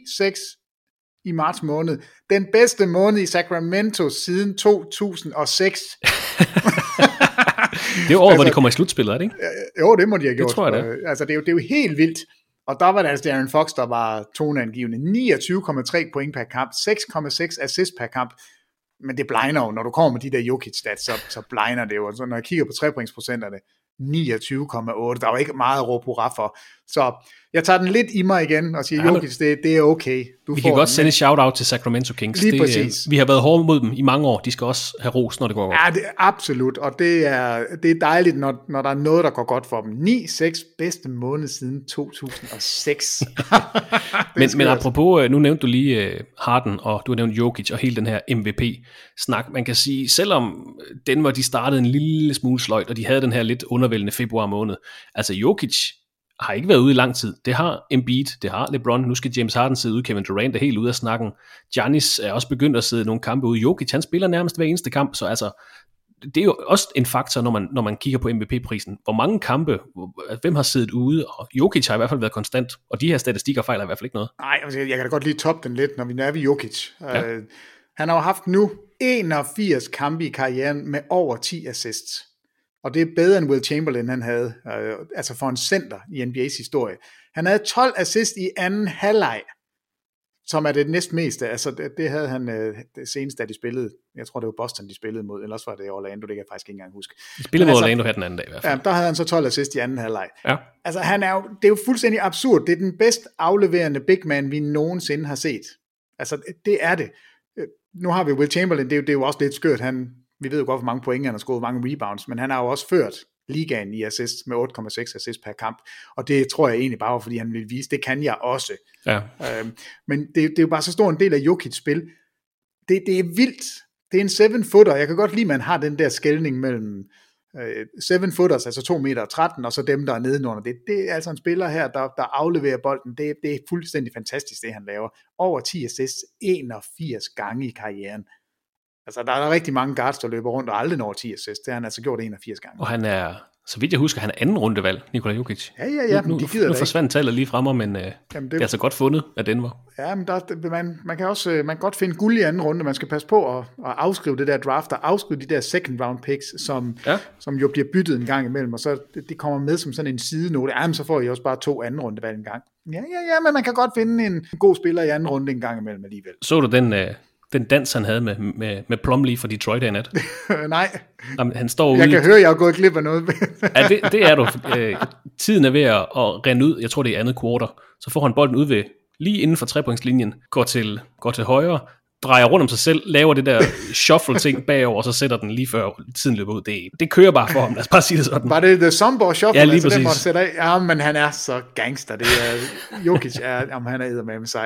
9-6 i marts måned. Den bedste måned i Sacramento siden 2006. Det er jo året, hvor de kommer i slutspillet, er det ikke? Jo, det må de have gjort. Det tror jeg det. Altså, det er jo helt vildt. Og der var det altså Aaron Fox, der var toneangivende. 29,3 point per kamp, 6,6 assist per kamp. Men det blegner jo, når du kommer med de der Jokic-stats, så blegner det jo. Så når jeg kigger på 3-pointsprocenterne, 29,8. Der var ikke meget at råbe hurra for. Så jeg tager den lidt i mig igen og siger, Jokic, det er okay. Vi kan godt sende et shout-out til Sacramento Kings. Lige præcis. Vi har været hårde mod dem i mange år. De skal også have ros, når det går godt. Ja, det, absolut. Og det er dejligt, når der er noget, der går godt for dem. 9-6 bedste måned siden 2006. men apropos, nu nævnte du lige Harden, og du har nævnt Jokic og hele den her MVP-snak. Man kan sige, selvom Denver de startede en lille smule sløjt, og de havde den her lidt undervældende februar måned. Altså Jokic har ikke været ude i lang tid. Det har Embiid, det har LeBron. Nu skal James Harden sidde ude, Kevin Durant er helt ude af snakken. Giannis er også begyndt at sidde nogle kampe ude. Jokic, han spiller nærmest hver eneste kamp, så altså, det er jo også en faktor, når man kigger på MVP-prisen. Hvor mange kampe, hvem har siddet ude, og Jokic har i hvert fald været konstant, og de her statistikker fejler i hvert fald ikke noget. Nej, altså, jeg kan da godt lige toppe den lidt, når vi er ved Jokic. Ja. Han har jo haft nu 81 kampe i karrieren med over 10 assists. Og det er bedre end Will Chamberlain, han havde, altså for en center i NBA's historie. Han havde 12 assist i anden halvleg, som er det næstmeste. Altså det havde han det seneste, da de spillede. Jeg tror, det var Boston, de spillede mod, eller også var det Orlando, det kan jeg faktisk ikke engang huske. De spillede mod Orlando her den anden dag i hvert fald. Ja, der havde han så 12 assist i anden halvleg. Ja. Altså det er jo fuldstændig absurd. Det er den bedst afleverende big man, vi nogensinde har set. Altså det er det. Nu har vi Will Chamberlain, det er jo også lidt skørt. Vi ved jo godt, hvor mange point han har scoret, mange rebounds, men han har jo også ført ligaen i assists med 8,6 assists per kamp, og det tror jeg egentlig bare, fordi han vil vise, det kan jeg også. Ja. Men det er jo bare så stor en del af Jokic's spil. Det er vildt. Det er en 7-footer. Jeg kan godt lide, at man har den der skelning mellem 7-footers, altså 2,13 meter, og så dem, der er nedenunder. Det er altså en spiller her, der afleverer bolden. Det er fuldstændig fantastisk, det han laver. Over 10 assists, 81 gange i karrieren. Altså, der er rigtig mange guards, der løber rundt og aldrig når 10 assists. Det har han altså gjort 81 gange. Og han er Så vidt jeg husker, han er anden rundevalg, Nikola Jokic. Ja, nu forsvandt tallet lige fremme, men det er altså godt fundet af Denver. Ja, men man kan godt finde guld i anden runde. Man skal passe på at afskrive det der draft, og afskrive de der second round picks, som jo bliver byttet en gang imellem, og så det kommer med som sådan en sidenote. Men så får I også bare 2 anden rundevalg en gang. Ja, men man kan godt finde en god spiller i anden runde en gang imellem alligevel. Så du den dans, han havde med Plumlee fra Detroit i nat? Nej. Jamen, han står ude. Jeg kan høre, jeg har gået glip af noget. Ja, det er du. Tiden er ved at rende ud. Jeg tror, det er andet quarter. Så får han bolden ud ved lige inden for 3-pointslinjen, går til højre, drejer rundt om sig selv, laver det der shuffle-ting bagover, og så sætter den lige før tiden løber ud. Det kører bare for ham. Lad os bare sige det sådan. Var det The Sombor Shuffle? Ja, lige præcis. Den måtte sætte af. Ja, men han er så gangster. Det er, Jokic han er eddermame sej.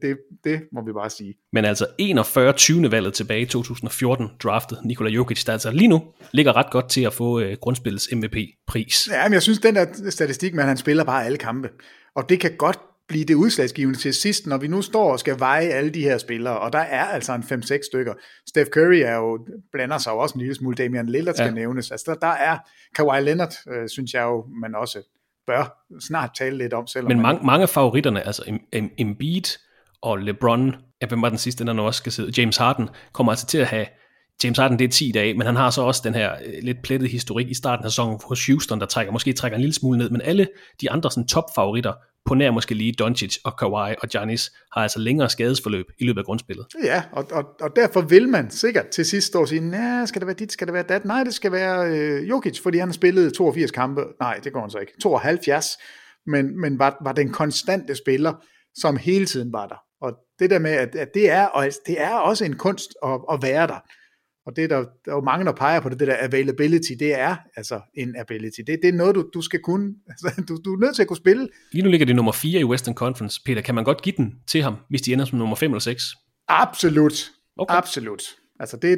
Det må vi bare sige. Men altså 41. 20. valget tilbage i 2014 draftet Nikola Jokic, der altså lige nu ligger ret godt til at få grundspillets MVP-pris. Ja, men jeg synes, den der statistik med, at han spiller bare alle kampe. Og det kan godt blive det udslagsgivende til sidst, når vi nu står og skal veje alle de her spillere, og der er altså en 5-6 stykker. Steph Curry blander sig jo også en lille smule, Damian Lillard skal nævnes. Altså der er Kawhi Leonard, synes jeg jo, man også bør snart tale lidt om. Selvom men mange af favoritterne, altså Embiid og LeBron, hvem var den sidste, der nu også skal sidde, James Harden, kommer altså til at have, James Harden det er 10 dage, men han har så også den her lidt plettede historik i starten af sæsonen hos Houston, der måske trækker en lille smule ned, men alle de andre sådan topfavoritter, på nær måske lige Doncic og Kawhi og Giannis, har altså længere skadesforløb i løbet af grundspillet. Ja, og derfor vil man sikkert til sidst stå og sige, nej, skal det være dit, skal det være dat? Nej, det skal være Jokic, fordi han har spillet 82 kampe. Nej, det går han så ikke. 72, men var den konstante spiller, som hele tiden var der. Og det der med, at det er også en kunst at være der. Og det der er jo mange, der peger på det der availability, det er altså en ability. Det er noget, du skal kunne. Altså, du er nødt til at kunne spille. Lige nu ligger det nummer 4 i Western Conference. Peter, kan man godt give den til ham, hvis de ender som nummer 5 eller 6? Absolut. Okay. Absolut. Altså det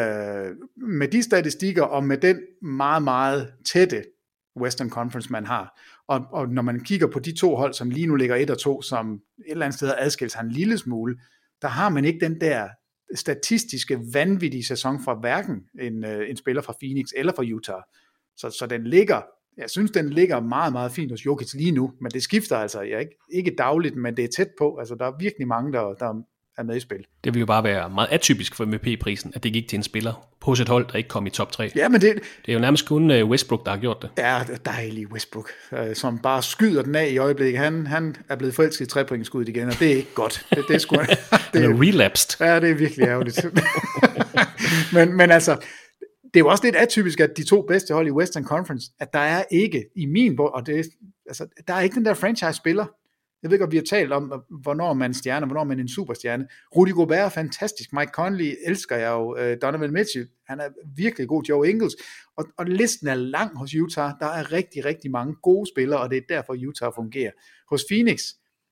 med de statistikker og med den meget, meget tætte Western Conference, man har. Og når man kigger på de 2 hold, som lige nu ligger 1 og 2, som et eller andet sted adskilt sig en lille smule, der har man ikke den der statistiske, vanvittige sæson fra hverken en spiller fra Phoenix eller fra Utah. Så den ligger, jeg synes, den ligger meget, meget fint hos Jokic lige nu, men det skifter altså ikke dagligt, men det er tæt på. Altså, der er virkelig mange, der er med i spil. Det vil jo bare være meget atypisk for MVP-prisen, at det gik til en spiller hos et hold, der ikke kom i top 3. Ja, men det er jo nærmest kun Westbrook, der har gjort det. Ja, dejlig Westbrook, som bare skyder den af i øjeblikket. Han er blevet forelsket i 3-pointskuddet igen, og det er ikke godt. Det er sgu, han er relapsed. Ja, det er virkelig ærgerligt. men altså, det er jo også lidt atypisk, at de 2 bedste hold i Western Conference, at der er ikke i min bog, og der er ikke den der franchise-spiller. Jeg ved ikke, om vi har talt om, hvornår man er en stjerne, hvornår man er en superstjerne. Rudy Gobert er fantastisk. Mike Conley elsker jeg jo. Donovan Mitchell, han er virkelig god. Joe Ingles. Og listen er lang hos Utah. Der er rigtig, rigtig mange gode spillere, og det er derfor, Utah fungerer. Hos Phoenix,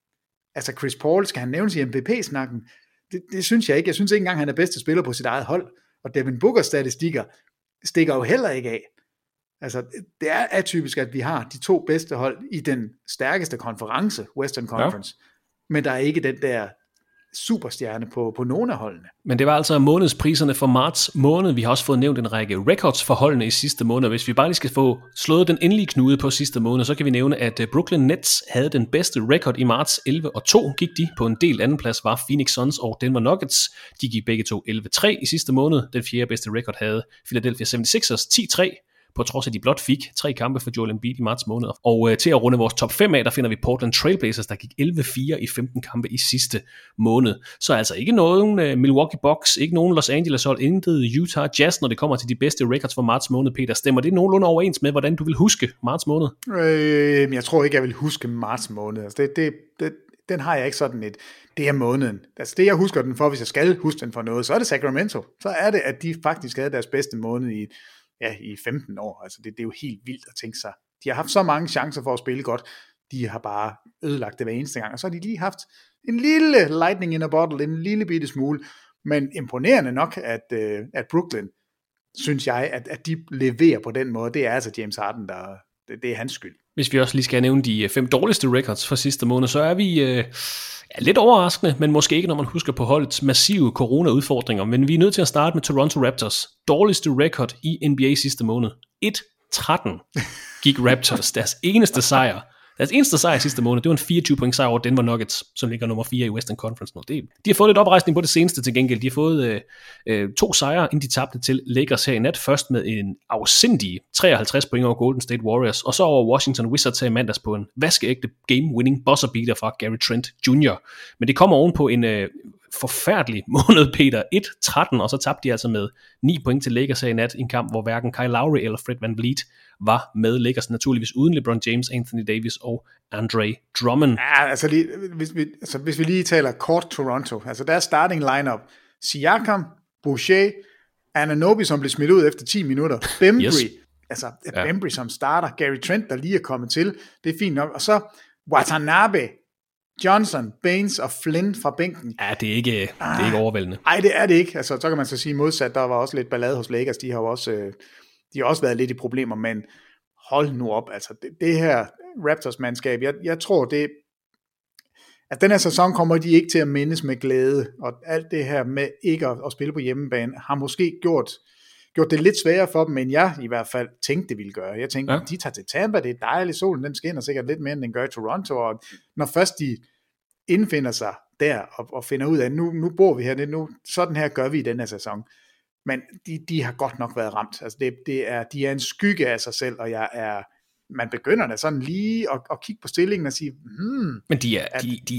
altså Chris Paul, skal han nævnes i MVP-snakken? Det synes jeg ikke. Jeg synes ikke engang, han er bedste spiller på sit eget hold. Og Devin Bookers statistikker stikker jo heller ikke af. Altså, det er atypisk, at vi har de 2 bedste hold i den stærkeste konference, Western Conference, men der er ikke den der superstjerne på nogen af holdene. Men det var altså månedspriserne for marts måned. Vi har også fået nævnt en række records for holdene i sidste måned. Hvis vi bare lige skal få slået den endelige knude på sidste måned, så kan vi nævne, at Brooklyn Nets havde den bedste record i marts. 11-2 gik de. På en del anden plads var Phoenix Suns og Denver Nuggets. De gik begge to 11-3 i sidste måned. Den 4. bedste record havde Philadelphia 76ers 10-3. På trods af, de blot fik 3 kampe for Joel Embiid i marts måned. Og til at runde vores top 5 af, der finder vi Portland Trailblazers, der gik 11-4 i 15 kampe i sidste måned. Så altså ikke nogen Milwaukee Bucks, ikke nogen Los Angeles hold, intet Utah Jazz, når det kommer til de bedste records for marts måned. Peter, stemmer det nogenlunde overens med, hvordan du vil huske marts måned? Jeg tror ikke, jeg vil huske marts måned. Altså den har jeg ikke sådan det er måneden. Altså det, jeg husker den for, hvis jeg skal huske den for noget, så er det Sacramento. Så er det, at de faktisk havde deres bedste måned i 15 år. Altså det er jo helt vildt at tænke sig. De har haft så mange chancer for at spille godt. De har bare ødelagt det hver eneste gang. Og så har de lige haft en lille lightning in a bottle, en lille bitte smule. Men imponerende nok, at Brooklyn, synes jeg, at de leverer på den måde. Det er altså James Harden, det er hans skyld. Hvis vi også lige skal nævne de 5 dårligste records for sidste måned, så er vi lidt overraskende, men måske ikke, når man husker på holdets massive corona-udfordringer. Men vi er nødt til at starte med Toronto Raptors dårligste record i NBA sidste måned. 1-13 gik Raptors deres eneste sejr. Deres eneste sejr sidste måned, det var en 24-point sejr over Denver Nuggets, som ligger nummer 4 i Western Conference nu. De har fået lidt oprejsning på det seneste til gengæld. De har fået 2 sejre, inden de tabte til Lakers her i nat. Først med en afsindig 53 point over Golden State Warriors, og så over Washington Wizards her i mandags på en vaskeægte game-winning buzzer-beater fra Gary Trent Jr. Men det kommer oven på en forfærdelig måned, Peter. 1-13, og så tabte de altså med 9 point til Lakers her i nat i en kamp, hvor hverken Kyle Lowry eller Fred VanVleet var med. Lakers naturligvis uden LeBron James, Anthony Davis og Andre Drummond. Ja, altså, hvis vi lige taler kort Toronto, altså deres starting lineup: Siakam, Boucher, Anunoby, som blev smidt ud efter 10 minutter, Bembry, Bembry som starter, Gary Trent, der lige er kommet til, det er fint nok, og så Watanabe, Johnson, Baines og Flynn fra bænken. Ja, det er ikke overvældende. Nej, det er det ikke. Altså, så kan man så sige modsat, der var også lidt ballade hos Lakers, de har også været lidt i problemer, men hold nu op, altså det her Raptors-mandskab, jeg tror at den her sæson kommer de ikke til at mindes med glæde, og alt det her med ikke at spille på hjemmebane, har måske gjort det lidt sværere for dem, end jeg i hvert fald tænkte, det ville gøre. Jeg tænkte, de tager til Tampa, det er dejligt, solen den skinner sikkert lidt mere, end den gør i Toronto, og når først de indfinder sig der, og finder ud af, nu bor vi her, nu sådan her gør vi i den her sæson. Men de har godt nok været ramt. Altså de er en skygge af sig selv, og man begynder da sådan lige at kigge på stillingen og sige, Men de er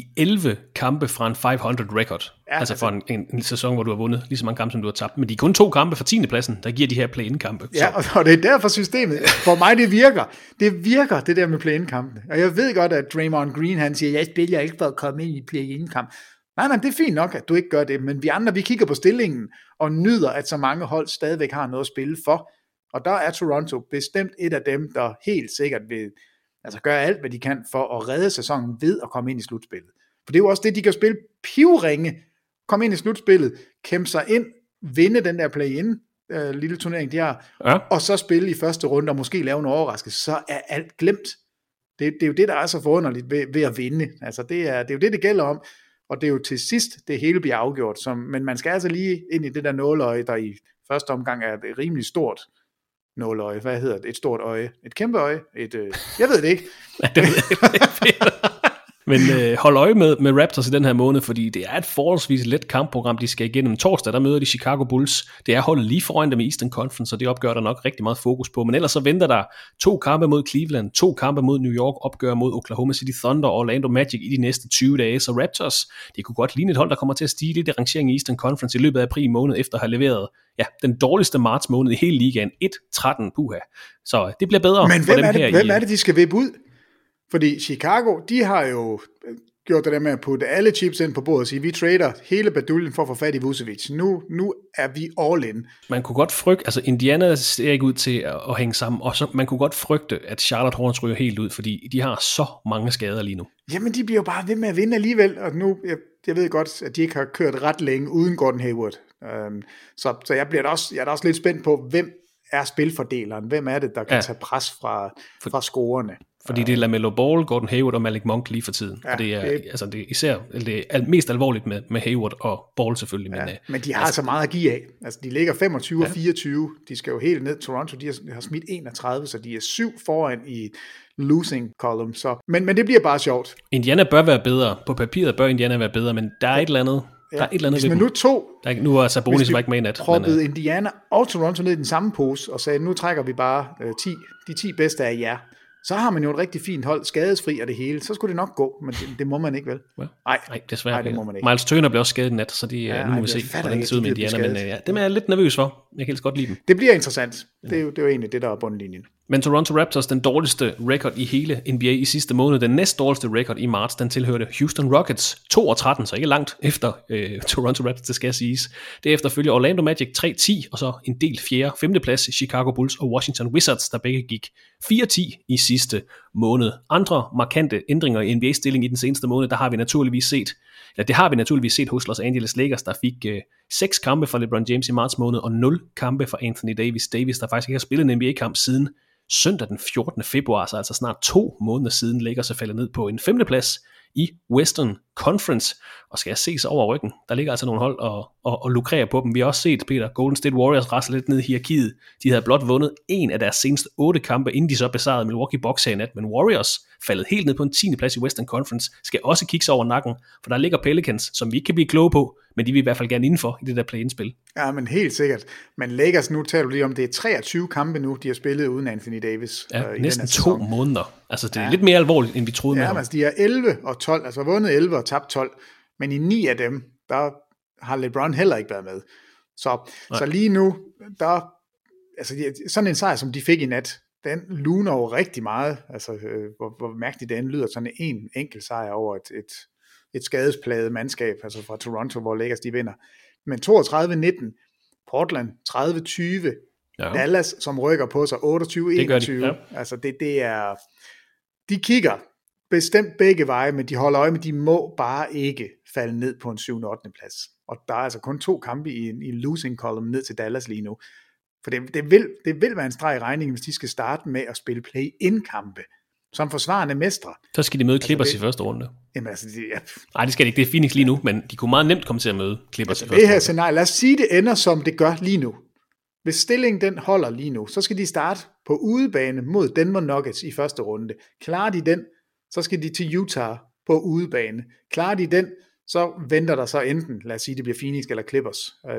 11 kampe fra en 500 record. Ja, altså for en sæson, hvor du har vundet lige så mange kampe, som du har tabt. Men de er kun 2 kampe fra 10. pladsen, der giver de her play-in-kampe. Ja, og det er derfor systemet, for mig det virker. Det virker, det der med play-in-kampene. Og jeg ved godt, at Draymond Green, han siger, jeg spiller ikke for at komme ind i play-in-kamp. Nej, det er fint nok, at du ikke gør det, men vi andre, vi kigger på stillingen og nyder, at så mange hold stadigvæk har noget at spille for. Og der er Toronto bestemt et af dem, der helt sikkert vil gøre alt, hvad de kan for at redde sæsonen ved at komme ind i slutspillet. For det er jo også det, de kan spille pivringe, komme ind i slutspillet, kæmpe sig ind, vinde den der play-in lille turnering, de har, og så spille i første runde og måske lave en overraskelse, så er alt glemt. Det er jo det, der er så forunderligt ved at vinde. Altså det er jo det gælder om. Og det er jo til sidst, det hele bliver afgjort. Men man skal altså lige ind i det der nåløje, der i første omgang er et rimelig stort nåløje. Hvad hedder det? Et stort øje? Et kæmpe øje? Jeg ved det ikke. Det ved jeg ikke. Men hold øje med Raptors i den her måned, fordi det er et forholdsvis let kampprogram, de skal igennem. Torsdag, der møder de Chicago Bulls. Det er holdet lige foran dem i Eastern Conference, og det opgør der nok rigtig meget fokus på. Men ellers så venter der 2 kampe mod Cleveland, 2 kampe mod New York, opgør mod Oklahoma City Thunder og Orlando Magic i de næste 20 dage. Så Raptors, det kunne godt ligne et hold, der kommer til at stige lidt i rangeringen i Eastern Conference i løbet af april måned, efter at have leveret den dårligste marts måned i hele ligaen. 1-13 puha. Så det bliver bedre. Men hvem er det, de skal vippe ud? Fordi Chicago, de har jo gjort det der med at putte alle chips ind på bordet og sige, vi trader hele baduljen for at få fat i Vucevic. Nu er vi all in. Man kunne godt frygte, altså Indiana ser ikke ud til at hænge sammen, og så man kunne godt frygte, at Charlotte Hornets ryger helt ud, fordi de har så mange skader lige nu. Jamen, de bliver jo bare ved med at vinde alligevel, og nu, jeg ved godt, at de ikke har kørt ret længe uden Gordon Hayward. Så jeg er da også lidt spændt på, hvem er spilfordeleren? Hvem er det, der kan tage pres fra scorerne? Fordi det er LaMelo Ball, Gordon Hayward og Malik Monk lige for tiden. Ja, og det er mest alvorligt med Hayward og Ball selvfølgelig. Men de har altså meget at give af. Altså, de ligger 25 og 24. De skal jo helt ned. Toronto, de har smidt 31, så de er 7 foran i losing column. Så. Men det bliver bare sjovt. Indiana bør være bedre. På papiret bør Indiana være bedre, men der er et eller andet. Der er et eller andet hvis nu er Sabonis ikke med i nat. Proppede Indiana og Toronto ned i den samme pose og sagde, nu trækker vi bare de 10 bedste af jer. Så har man jo et rigtig fint hold, skadesfri og det hele. Så skulle det nok gå, men det må man ikke vel? Nej, desværre. Nej, det må man ikke. Miles Turner blev også skadet i nat, så nu må vi se, hvordan det ser ud med Indiana. Men dem er jeg lidt nervøs for. Jeg kan helst godt lide dem. Det bliver interessant. Det er jo egentlig det, der er bundlinjen. Men Toronto Raptors, den dårligste record i hele NBA i sidste måned, den næst dårligste record i marts, den tilhørte Houston Rockets 2-13, så ikke langt efter Toronto Raptors, det skal siges. Derefter følger Orlando Magic 3-10, og så en del 4. 5. plads Chicago Bulls og Washington Wizards, der begge gik 4-10 i sidste måned. Andre markante ændringer i NBA-stilling i den seneste måned, det har vi naturligvis set hos Los Angeles Lakers, der fik 6 kampe for LeBron James i marts måned, og 0 kampe for Anthony Davis, der faktisk ikke har spillet en NBA-kamp siden søndag den 14. februar, så altså snart 2 måneder siden Lakers er faldet ned på en 5. plads i Western Conference, og skal jeg ses over ryggen. Der ligger altså nogle hold og lukrerer på dem. Vi har også set, Peter, Golden State Warriors rasle lidt ned i hierarkiet. De havde blot vundet en af deres seneste 8 kampe, inden de så besejrede Milwaukee Bucks her i nat, men Warriors faldet helt ned på en 10. plads i Western Conference, skal også kigge sig over nakken, for der ligger Pelicans, som vi ikke kan blive kloge på, men de vil i hvert fald gerne indenfor i det der play-in-spil. Ja, men helt sikkert. Men Lakers, nu taler du lige om, det er 23 kampe nu, de har spillet uden Anthony Davis. Ja, næsten 2 måneder. Altså, det er lidt mere alvorligt, end vi troede med ham. Altså, de er 11 og 12, altså vundet 11 og tabt 12, men i 9 af dem, der har LeBron heller ikke været med. Så lige nu, altså sådan en sejr, som de fik i nat, den luner jo rigtig meget, altså hvor mærkeligt det lyder, sådan en enkelt sejr over et skadesplaget mandskab, altså fra Toronto, hvor Lakers de vinder. Men 32-19, Portland 30-20, Dallas, som rykker på sig 28-21, altså det er, de kigger bestemt begge veje, men de holder øje med, de må bare ikke falde ned på en 7. og 8. plads. Og der er altså kun 2 kampe i losing column ned til Dallas lige nu. For det vil være en streg i regningen, hvis de skal starte med at spille play-in-kampe som forsvarende mestre. Så skal de møde Clippers i første runde. Jamen altså, nej, det skal de ikke. Det er Phoenix lige nu, men de kunne meget nemt komme til at møde Clippers i første runde. Det her runde. scenarie, lad os sige, det ender som det gør lige nu. Hvis stillingen den holder lige nu, så skal de starte på udebane mod Denver Nuggets i første runde. Klarer de den, så skal de til Utah på udebane. Klarer de den, så venter der så enten, lad os sige, det bliver Phoenix eller Clippers,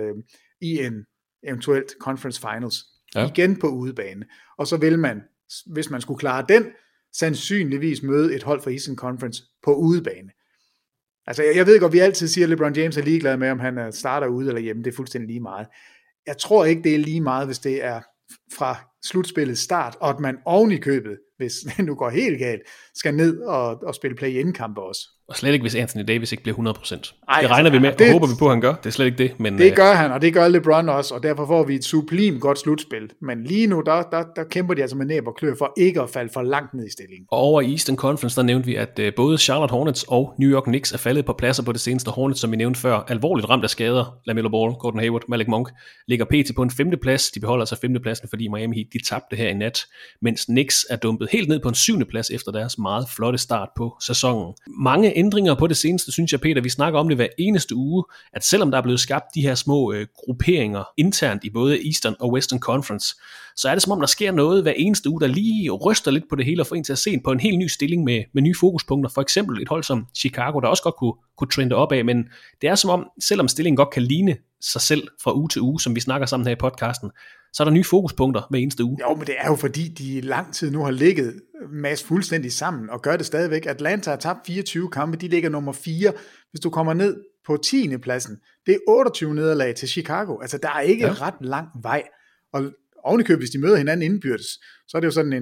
i en eventuelt Conference Finals. Igen på udebane. Og så vil man, hvis man skulle klare den, sandsynligvis møde et hold fra Eastern Conference på udebane. Altså, jeg ved godt, vi altid siger, at LeBron James er ligeglad med, om han starter ude eller hjemme. Det er fuldstændig lige meget. Jeg tror ikke, det er lige meget, hvis det er fra slutspillets start, og at man oven i købet, hvis det nu går helt galt, skal ned og spille play-in-kampe også. Og slet ikke, hvis Anthony Davis ikke bliver 100%. Det regner vi med, og håber vi på, at han gør. Det er slet ikke det. Men, det gør han, og det gør LeBron også, og derfor får vi et sublim godt slutspil. Men lige nu, der kæmper de altså med næb og klør for ikke at falde for langt ned i stillingen. Og over i Eastern Conference, der nævnte vi, at både Charlotte Hornets og New York Knicks er faldet på pladser på det seneste. Hornets, som vi nævnte før, alvorligt ramt af skader. LaMelo Ball, Gordon Hayward, Malik Monk ligger pt. På en 5. plads. De beholder sig 5. pladsen, fordi Miami Heat de tabte her i nat, mens Knicks er dumpet helt ned på en 7. plads efter deres meget flotte start på sæsonen. Mange ændringer på det seneste, synes jeg, Peter, vi snakker om det hver eneste uge, at selvom der er blevet skabt de her små grupperinger internt i både Eastern og Western Conference, så er det som om, der sker noget hver eneste uge, der lige ryster lidt på det hele og får en til at se på en helt ny stilling med nye fokuspunkter. For eksempel et hold som Chicago, der også godt kunne trende op af, men det er som om, selvom stillingen godt kan ligne sig selv fra uge til uge, som vi snakker sammen her i podcasten, så er der nye fokuspunkter hver eneste uge. Jo, men det er jo fordi, de i lang tid nu har ligget masse fuldstændig sammen, og gør det stadigvæk. Atlanta har tabt 24 kampe, de ligger nummer 4. Hvis du kommer ned på 10. pladsen, det er 28 nederlag til Chicago. Altså, der er ikke ret lang vej. Og ovenikøbet, hvis de møder hinanden indbyrdes, så er det jo sådan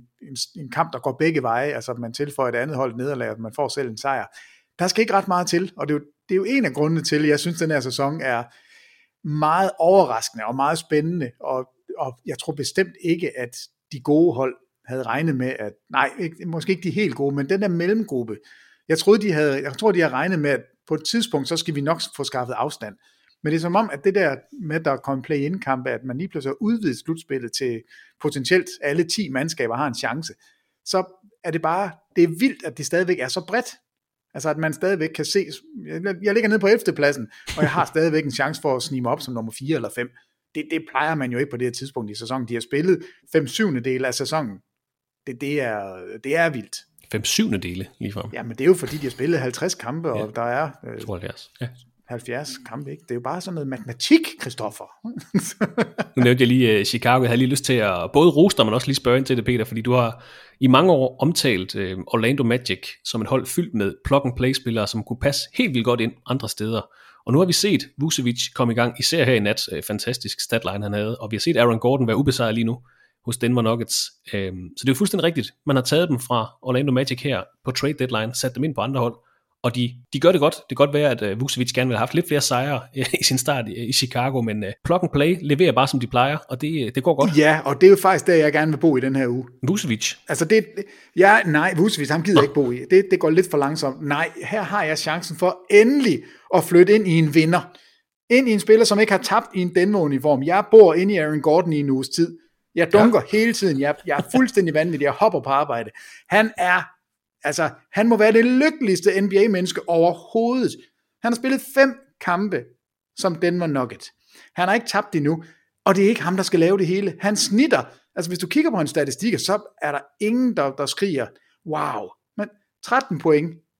en kamp, der går begge veje. Altså, man tilføjer et andet hold nederlag, og man får selv en sejr. Der skal ikke ret meget til, og det er jo en af grundene til, at jeg synes, at den her sæson er meget overraskende og meget spændende, og jeg tror bestemt ikke, at de gode hold havde regnet med, at måske ikke de helt gode, men den der mellemgruppe, jeg tror, de har regnet med, at på et tidspunkt, så skal vi nok få skaffet afstand. Men det er som om, at det der med, at der kom play-in-kampe, at man lige pludselig har udvidet slutspillet til potentielt alle 10 mandskaber har en chance, så er det er vildt, at det stadigvæk er så bredt. Altså at man stadigvæk kan se, jeg ligger nede på 11. pladsen, og jeg har stadigvæk en chance for at snige mig op som nummer 4 eller 5. Det plejer man jo ikke på det her tidspunkt i sæsonen. De har spillet 5/7 af sæsonen. Det er vildt. 5/7 ligefrem. Ja, men det er jo fordi, de har spillet 50 kampe, og der er 70 kampe, ikke? Det er jo bare sådan noget matematik, Christoffer. Nu nævnte jeg lige Chicago. Jeg havde lige lyst til at både rose dig, men også lige spørge ind til det, Peter, fordi du har i mange år omtalt Orlando Magic som et hold fyldt med plug-and-play-spillere, som kunne passe helt vildt godt ind andre steder. Og nu har vi set Vucevic komme i gang, især her i nat. Fantastisk statline han havde. Og vi har set Aaron Gordon være ubesejret lige nu hos Denver Nuggets. Så det er jo fuldstændig rigtigt. Man har taget dem fra Orlando Magic her på trade deadline, sat dem ind på andre hold. Og de gør det godt. Det kan godt være, at Vucevic gerne ville have haft lidt flere sejre i sin start i Chicago, men plug and play leverer bare, som de plejer, og det går godt. Ja, og det er jo faktisk der, jeg gerne vil bo i den her uge. Vucevic? Altså Vucevic, han gider ikke bo i. Det går lidt for langsomt. Nej, her har jeg chancen for endelig at flytte ind i en vinder. Ind i en spiller, som ikke har tabt i en Denver-uniform. Jeg bor inde i Aaron Gordon i en uges tid. Jeg dunker hele tiden. Jeg er fuldstændig vanvittig. Jeg hopper på arbejde. Han er altså, han må være det lykkeligste NBA-menneske overhovedet. Han har spillet 5 kampe som Denver Nugget. Han har ikke tabt endnu, og det er ikke ham, der skal lave det hele. Han snitter. Altså, hvis du kigger på hans statistikker, så er der ingen, der skriger, wow. Men 13 point, 4,6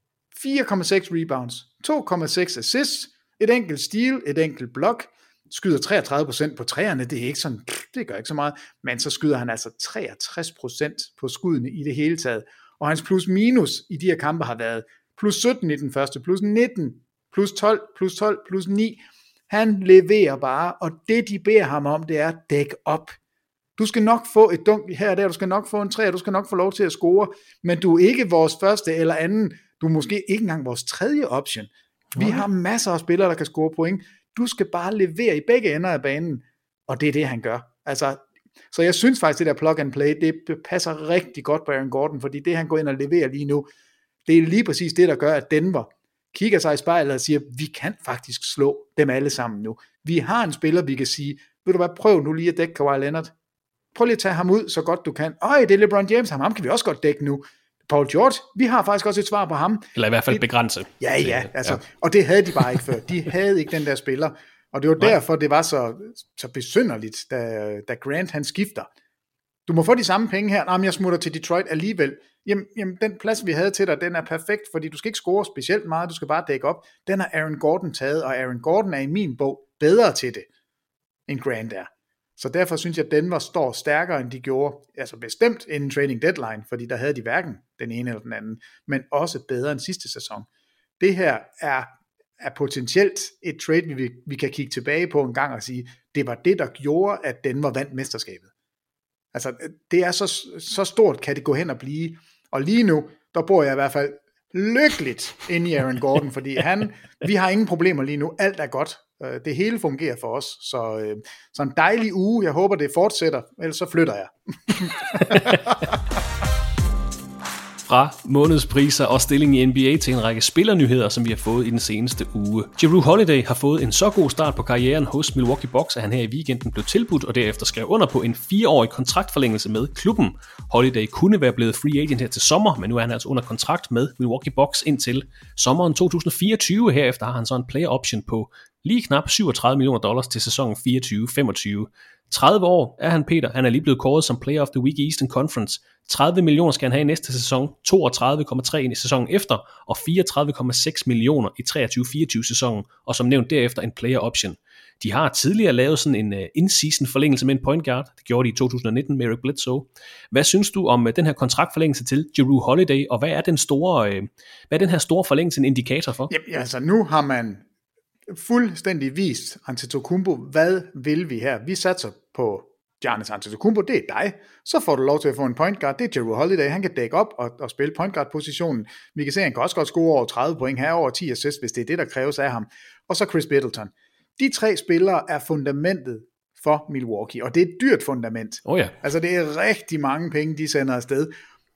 rebounds, 2,6 assists, et enkelt steal, et enkelt blok, skyder 33% på træerne, det er ikke sådan, det gør ikke så meget, men så skyder han altså 63% på skuddene i det hele taget, og hans plus minus i de her kampe har været plus 17 i den første, plus 19, plus 12, plus 12, plus 9. Han leverer bare, og det de beder ham om, det er dæk op. Du skal nok få et dunk her og der, du skal nok få en træer, du skal nok få lov til at score, men du er ikke vores første eller anden, du er måske ikke engang vores tredje option. Vi har masser af spillere, der kan score point. Du skal bare levere i begge ender af banen, og det er det, han gør. Altså, så jeg synes faktisk, det der plug and play, det passer rigtig godt på Aaron Gordon, fordi det, han går ind og leverer lige nu, det er lige præcis det, der gør, at Denver kigger sig i spejlet og siger, vi kan faktisk slå dem alle sammen nu. Vi har en spiller, vi kan sige, ved du hvad, prøv nu lige at dække Kawhi Leonard. Prøv lige at tage ham ud, så godt du kan. Det er LeBron James, ham kan vi også godt dække nu. Paul George, vi har faktisk også et svar på ham. Eller i hvert fald begrænse. Ja, altså, og det havde de bare ikke før. De havde ikke den der spiller. Og det var derfor, det var så besynderligt, da Grant han skifter. Du må få de samme penge her. Jeg smutter til Detroit alligevel. Jamen, den plads, vi havde til dig, den er perfekt, fordi du skal ikke score specielt meget, du skal bare dække op. Den har Aaron Gordon taget, og Aaron Gordon er i min bog bedre til det, end Grant er. Så derfor synes jeg, at Denver står stærkere, end de gjorde, altså bestemt inden trading deadline, fordi der havde de hverken den ene eller den anden, men også bedre end sidste sæson. Det her er potentielt et trade, vi kan kigge tilbage på en gang og sige, det var det, der gjorde, at Denver vandt mesterskabet. Altså, det er så stort, kan det gå hen og blive. Og lige nu, der bor jeg i hvert fald lykkeligt inde i Aaron Gordon, fordi vi har ingen problemer lige nu. Alt er godt. Det hele fungerer for os. Så en dejlig uge. Jeg håber, det fortsætter. Ellers så flytter jeg. Fra månedspriser og stilling i NBA til en række spillernyheder, som vi har fået i den seneste uge. Jrue Holiday har fået en så god start på karrieren hos Milwaukee Bucks, at han her i weekenden blev tilbudt og derefter skrev under på en 4-årig kontraktforlængelse med klubben. Holiday kunne være blevet free agent her til sommer, men nu er han altså under kontrakt med Milwaukee Bucks indtil sommeren 2024. Herefter har han så en player option på lige knap $37 millioner til sæsonen 24-25. 30 år er han, Peter. Han er lige blevet kåret som Player of the Week i Eastern Conference. 30 millioner skal han have i næste sæson, 32,3 i sæsonen efter, og 34,6 millioner i 23-24 sæsonen, og som nævnt derefter en player option. De har tidligere lavet sådan en in-season forlængelse med en point guard. Det gjorde de i 2019 med Eric Bledsoe. Hvad synes du om den her kontraktforlængelse til Jrue Holiday, og hvad er den her store forlængelse en indikator for? Jamen, altså nu har man fuldstændig vist Antetokounmpo, hvad vil vi her? Vi satser på Giannis Antetokounmpo, det er dig. Så får du lov til at få en point guard, det er Jrue Holiday, han kan dække op og spille point guard positionen. Vi kan se, at han kan også godt score over 30 point, her over 10 assists, hvis det er det, der kræves af ham. Og så Chris Middleton. De 3 spillere er fundamentet for Milwaukee, og det er et dyrt fundament. Ja. Altså det er rigtig mange penge, de sender afsted.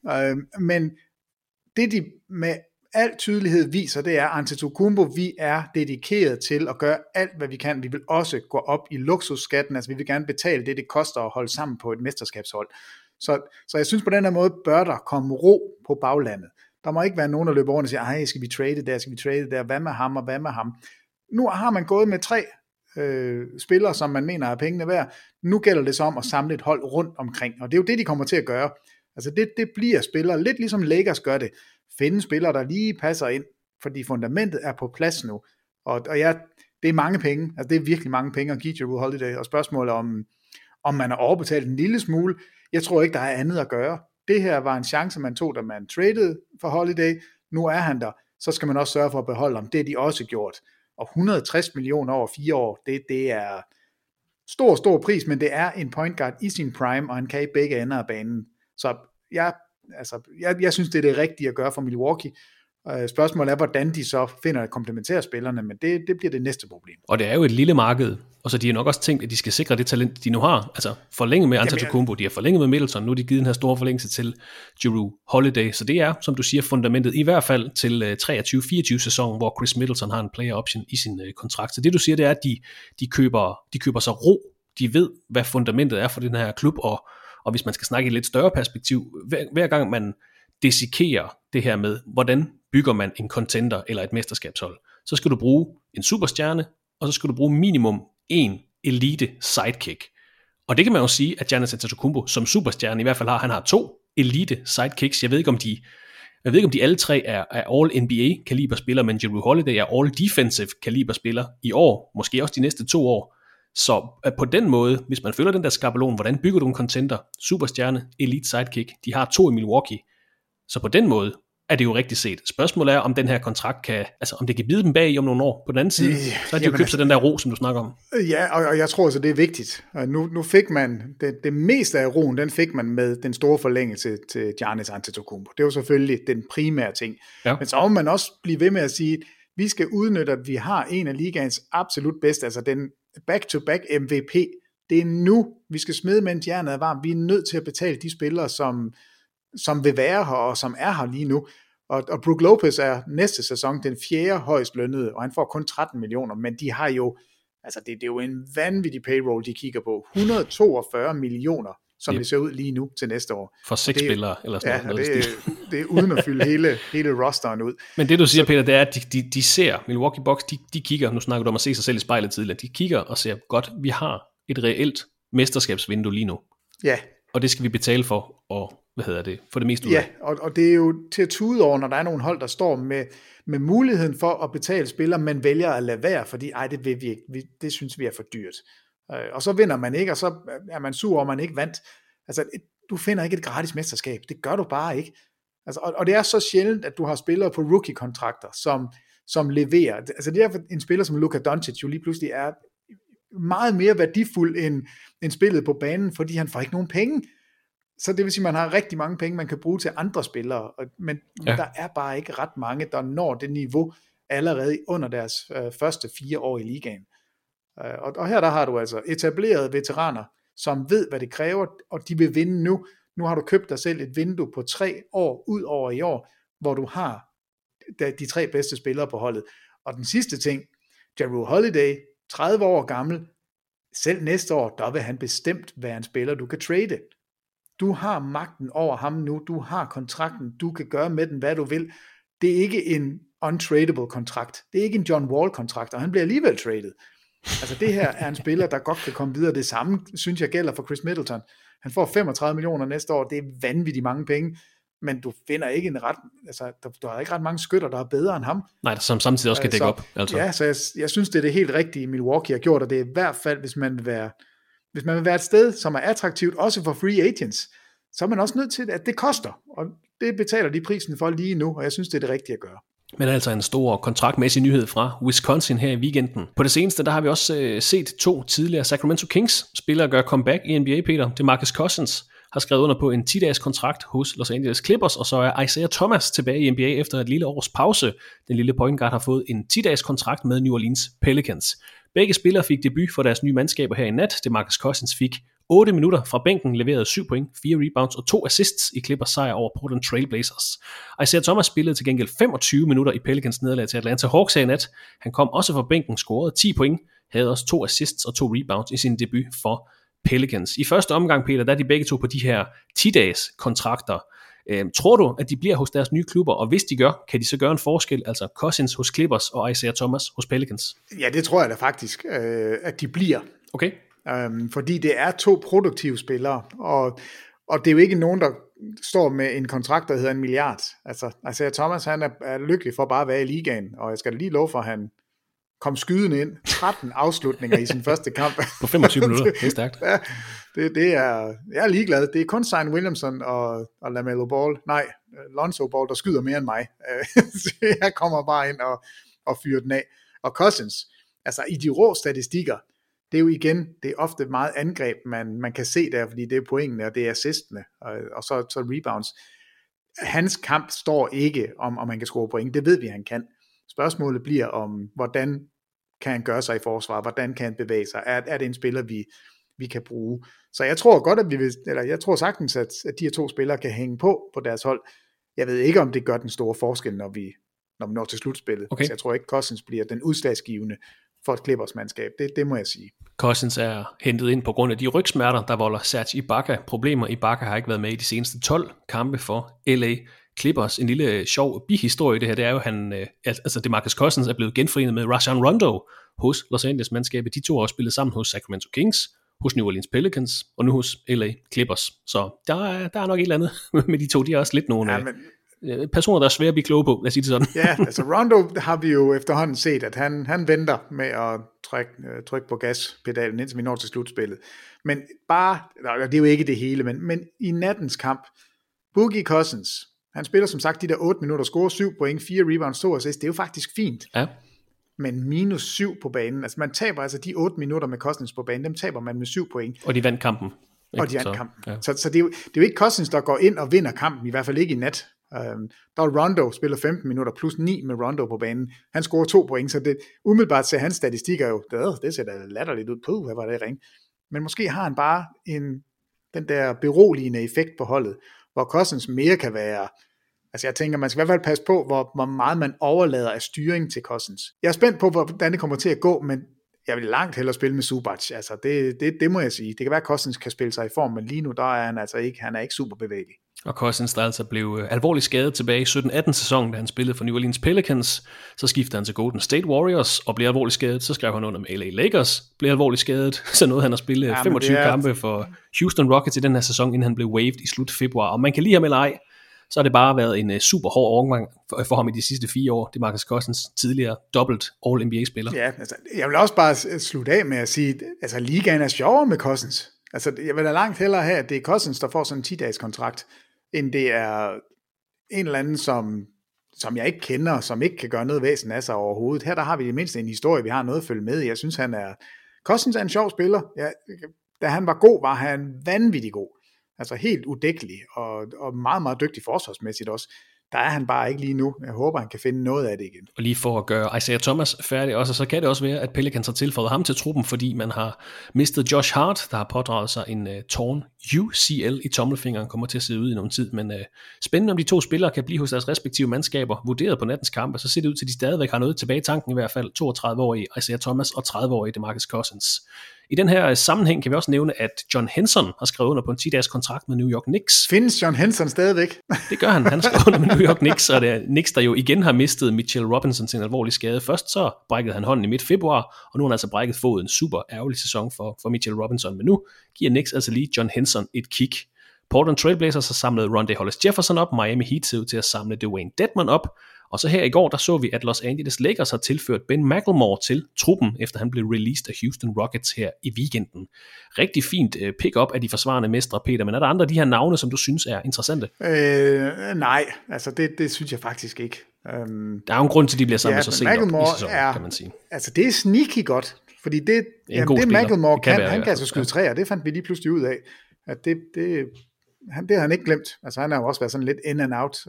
Men det de med al tydelighed viser, det er Antetokounmpo, vi er dedikeret til at gøre alt, hvad vi kan. Vi vil også gå op i luksusskatten, altså vi vil gerne betale det koster at holde sammen på et mesterskabshold. Så jeg synes på den her måde, bør der komme ro på baglandet. Der må ikke være nogen, der løber rundt og siger, skal vi trade der, hvad med ham og hvad med ham. Nu har man gået med 3 spillere, som man mener er pengene værd. Nu gælder det så om at samle et hold rundt omkring, og det er jo det, de kommer til at gøre. Altså det bliver spillere, lidt ligesom Lakers gør det. Finde spillere, der lige passer ind, fordi fundamentet er på plads nu. Og det er mange penge, altså det er virkelig mange penge at give Jrue Holiday, og spørgsmålet om man er overbetalt en lille smule, jeg tror ikke, der er andet at gøre. Det her var en chance, man tog, da man traded for Holiday. Nu er han der, så skal man også sørge for at beholde ham. Det har de også gjort. Og 160 millioner over 4 år, det er stor pris, men det er en point guard i sin prime, og han kan i begge ender af banen. Så jeg synes, det er det rigtige at gøre for Milwaukee. Spørgsmålet er, hvordan de så finder at komplementere spillerne, men det bliver det næste problem. Og det er jo et lille marked, og så de har nok også tænkt, at de skal sikre det talent, de nu har. Altså forlænge med Antetokounmpo, de har forlænget med Middleton, nu har de givet den her store forlængelse til Jrue Holiday, så det er, som du siger, fundamentet i hvert fald til 23-24 sæsonen, hvor Chris Middleton har en player option i sin kontrakt. Så det du siger, det er, at de køber sig ro, de ved, hvad fundamentet er for den her klub, og hvis man skal snakke i et lidt større perspektiv, hver gang man dissekere det her med, hvordan bygger man en contender eller et mesterskabshold, så skal du bruge en superstjerne, og så skal du bruge minimum en elite sidekick. Og det kan man jo sige, at Giannis Antetokounmpo som superstjerne i hvert fald han har 2 elite sidekicks. Jeg ved ikke, om de alle 3 er all NBA kaliberspillere, men Jrue Holiday er all defensive kaliberspiller i år, måske også de næste 2 år. Så på den måde, hvis man følger den der skabelon, hvordan bygger du en contender, superstjerne, elite sidekick, de har 2 i Milwaukee. Så på den måde er det jo rigtigt set. Spørgsmålet er, om den her kontrakt kan, altså om det kan bide dem bag i om nogle år. På den anden side, så har de jo købt sig den der ro, som du snakker om. Ja, og jeg tror så, det er vigtigt. Nu fik man, det meste af roen, den fik man med den store forlængelse til Giannis Antetokounmpo. Det var selvfølgelig den primære ting. Ja. Men så må man også blive ved med at sige, vi skal udnytte, at vi har en af ligaens absolut bedste, altså den back-to-back MVP. Det er nu, vi skal smide, mens jernet er varmt. Vi er nødt til at betale de spillere, som vil være her, og som er her lige nu. Og Brook Lopez er næste sæson den 4. højst lønnede, og han får kun 13 millioner, men de har jo, altså det er jo en vanvittig payroll, de kigger på. 142 millioner, som det ser ud lige nu til næste år. For 6 spillere, eller sådan noget. Det er uden at fylde hele rosteren ud. Men det du siger, Peter, det er, at de ser, Milwaukee Bucks, de kigger, nu snakker du om at se sig selv i spejlet tidligere, de kigger og ser, godt, vi har et reelt mesterskabsvindue lige nu. Ja. Og det skal vi betale for, og for det meste ud af. Ja, og det er jo til at tude over, når der er nogle hold, der står med muligheden for at betale spillere, men vælger at lade være, fordi det vil vi ikke, det synes vi er for dyrt. Og så vinder man ikke, og så er man sur over, man ikke vandt. Altså, du finder ikke et gratis mesterskab. Det gør du bare ikke. Altså, og det er så sjældent, at du har spillere på rookie-kontrakter, som leverer. Altså, det er en spiller som Luka Doncic jo lige pludselig er meget mere værdifuld end spillet på banen, fordi han får ikke nogen penge. Så det vil sige, at man har rigtig mange penge, man kan bruge til andre spillere, men der er bare ikke ret mange, der når det niveau allerede under deres første 4 år i ligaen. Og her der har du altså etablerede veteraner, som ved, hvad det kræver, og de vil vinde nu. Nu har du købt dig selv et vindue på 3 år ud over i år, hvor du har de 3 bedste spillere på holdet. Og den sidste ting, Jrue Holiday, 30 år gammel, selv næste år, der vil han bestemt være en spiller, du kan trade. Du har magten over ham nu, du har kontrakten, du kan gøre med den, hvad du vil. Det er ikke en untradable kontrakt, det er ikke en John Wall-kontrakt, og han bliver alligevel traded. Altså det her er en spiller, der godt kan komme videre. Det samme, synes jeg, gælder for Chris Middleton. Han får 35 millioner næste år, det er vanvittigt mange penge, men du finder ikke du har ikke ret mange skytter, der er bedre end ham. Nej, som samtidig også kan dække op. Altså. Ja, så jeg synes, det er det helt rigtige, Milwaukee har gjort, og det er i hvert fald, hvis man vil være et sted, som er attraktivt, også for free agents, så er man også nødt til, at det koster, og det betaler de prisen for lige nu, og jeg synes, det er det rigtige at gøre. Men altså en stor kontraktmæssig nyhed fra Wisconsin her i weekenden. På det seneste, der har vi også set 2 tidligere Sacramento Kings spillere gøre comeback i NBA, Peter. DeMarcus Cousins har skrevet under på en 10-dages kontrakt hos Los Angeles Clippers, og så er Isaiah Thomas tilbage i NBA efter et lille års pause. Den lille point guard har fået en 10-dages kontrakt med New Orleans Pelicans. Begge spillere fik debut for deres nye mandskaber her i nat. DeMarcus Cousins fik 8 minutter fra bænken, leverede 7 point, 4 rebounds og 2 assists i Clippers sejr over Portland Trail Blazers. Isaiah Thomas spillede til gengæld 25 minutter i Pelicans nederlag til Atlanta Hawks her i nat. Han kom også fra bænken, scorede 10 point, havde også 2 assists og 2 rebounds i sin debut for Pelicans. I første omgang, Peter, der er de begge to på de her 10-dages kontrakter. Tror du, at de bliver hos deres nye klubber, og hvis de gør, kan de så gøre en forskel, altså Cousins hos Clippers og Isaiah Thomas hos Pelicans? Ja, det tror jeg da faktisk, at de bliver. Okay. Fordi det er 2 produktive spillere, og det er jo ikke nogen, der står med en kontrakt, der hedder 1 milliard. Altså Isaiah Thomas, han er lykkelig for bare at være i ligaen, og jeg skal da lige love for, at han kom skydende ind, 13 afslutninger i sin første kamp. På 25 minutter, det er stærkt. Ja, jeg er ligeglad. Det er kun Zion Williamson og LaMelo Ball, Lonzo Ball, der skyder mere end mig. Jeg kommer bare ind og fyrer den af. Og Cousins, altså i de rå statistikker, det er jo igen, det er ofte meget angreb, man kan se der, fordi det er pointene, og det er assistene, og så rebounds. Hans kamp står ikke om man kan score point. Det ved vi, han kan. Spørgsmålet bliver om, hvordan kan han gøre sig i forsvar, hvordan kan han bevæge sig, er det en spiller, vi kan bruge. Så jeg tror godt, jeg tror sagtens, at de her 2 spillere kan hænge på deres hold. Jeg ved ikke, om det gør den store forskel, når vi når til slutspillet. Okay. Så jeg tror ikke, Cousins bliver den udslagsgivende for et Clippers-mandskab. Det må jeg sige. Cousins er hentet ind på grund af de rygsmerter, der volder Serge Ibaka problemer. Ibaka har ikke været med i de seneste 12 kampe for LA Clippers. En lille sjov bihistorie i det her, det er jo, at DeMarcus Cousins er blevet genforenet med Rajon Rondo hos Los Angeles-mandskabet. De to har også spillet sammen hos Sacramento Kings, hos New Orleans Pelicans og nu hos LA Clippers. Så der er nok et eller andet med de to. De er også lidt nogle personer, der er svære at blive kloge på, lad os sige det sådan. Ja, altså Rondo har vi jo efterhånden set, at han venter med at trykke på gaspedalen, indtil vi når til slutspillet. Men det er jo ikke det hele, men i nattens kamp, Boogie Cousins, han spiller som sagt de der 8 minutter, scorer 7 point, 4 rebounds, 2 assists, det er jo faktisk fint. Ja. Men -7 på banen, altså man taber altså de 8 minutter med Cousins på banen, dem taber man med 7 point. Og de vandt kampen. Og de vandt kampen. Ja. Så det er jo ikke Cousins, der går ind og vinder kampen, i hvert fald ikke i nat. Der er Rondo, spiller 15 minutter, plus 9 med Rondo på banen. Han scorer 2 point, så det umiddelbart ser hans statistikker jo, det ser da latterligt ud. Hvad var det ring? Men måske har han bare den der beroligende effekt på holdet, hvor Cousins mere kan være. Altså jeg tænker, man skal i hvert fald passe på, hvor meget man overlader af styring til Cousins. Jeg er spændt på, hvordan det kommer til at gå, men jeg vil langt hellere spille med Zubac. Altså det må jeg sige. Det kan være, at Cousins kan spille sig i form, men lige nu der er han altså ikke, han er ikke super bevægelig. Og Cousins, der altså blev alvorligt skadet tilbage i 17-18 sæsonen, da han spillede for New Orleans Pelicans. Så skiftede han til Golden State Warriors og blev alvorligt skadet. Så skrev han under med LA Lakers, blev alvorligt skadet. Så nåede han at spille 25 kampe for Houston Rockets i den her sæson, inden han blev waived i slut februar. Og man kan lide ham eller ej, så har det bare været en super hård overgang for ham i de sidste 4 år. DeMarcus Cousins, tidligere dobbelt All-NBA-spiller. Ja, altså, jeg vil også bare slutte af med at sige, altså ligaen er sjovere med Cousins. Altså, jeg vil da langt hellere have, at det er Cousins, der får sådan en 10-dages kontrakt, end det er en eller anden, som jeg ikke kender, som ikke kan gøre noget væsen af sig overhovedet. Her der har vi i mindst en historie, vi har noget at følge med i. Jeg synes, Cousins er en sjov spiller. Ja, da han var god, var han vanvittig god. Altså helt udækkelig og meget, meget dygtig forsvarsmæssigt også. Der er han bare ikke lige nu. Jeg håber, han kan finde noget af det igen. Og lige for at gøre Isaiah Thomas færdig også, så kan det også være, at Pelicans har tilføjet ham til truppen, fordi man har mistet Josh Hart, der har pådraget sig en torn UCL i tommelfingeren, kommer til at sidde ud i nogen tid. Men spændende, om de to spillere kan blive hos deres respektive mandskaber, vurderet på nattens kampe, så ser det ud til, at de stadigvæk har noget tilbage i tanken, i hvert fald 32-årige Isaiah Thomas og 30-årige DeMarcus Cousins. I den her sammenhæng kan vi også nævne, at John Henson har skrevet under på en 10-dages kontrakt med New York Knicks. Findes John Henson stadigvæk? Det gør han. Han skrev under med New York Knicks, og det er Knicks, der jo igen har mistet Mitchell Robinson til en alvorlig skade. Først så brækkede han hånden i midt februar, og nu har han altså brækket foden. Super ærgerlig sæson for Mitchell Robinson. Men nu giver Knicks altså lige John Henson et kick. Portland Trailblazers har samlet Rondae Hollis Jefferson op. Miami Heat ser ud til at samle Dwayne Dedmon op. Og så her i går, der så vi, at Los Angeles Lakers har tilført Ben McLemore til truppen, efter han blev released af Houston Rockets her i weekenden. Rigtig fint pick-up af de forsvarende mestre, Peter, men er der andre af de her navne, som du synes er interessante? Nej, altså det synes jeg faktisk ikke. Der er jo en grund til, at de bliver samlet så sent op i sæsonen, kan man sige. Altså det er sneaky godt, fordi det McLemore han kan altså skyde træer, det fandt vi lige pludselig ud af, at det har han ikke glemt. Altså han har jo også været sådan lidt in and out,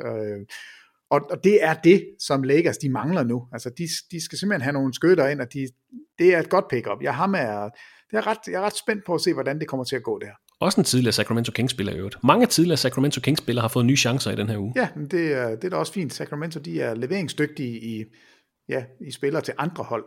og det er det, som Lakers de mangler nu. Altså de skal simpelthen have nogle skytter ind, og det er et godt pick-up. Jeg er ret spændt på at se, hvordan det kommer til at gå der. Også en tidligere Sacramento Kings-spiller i øvrigt. Mange tidligere Sacramento Kings-spillere har fået nye chancer i den her uge. Ja, det er da også fint. Sacramento, de er leveringsdygtige i spillere til andre hold.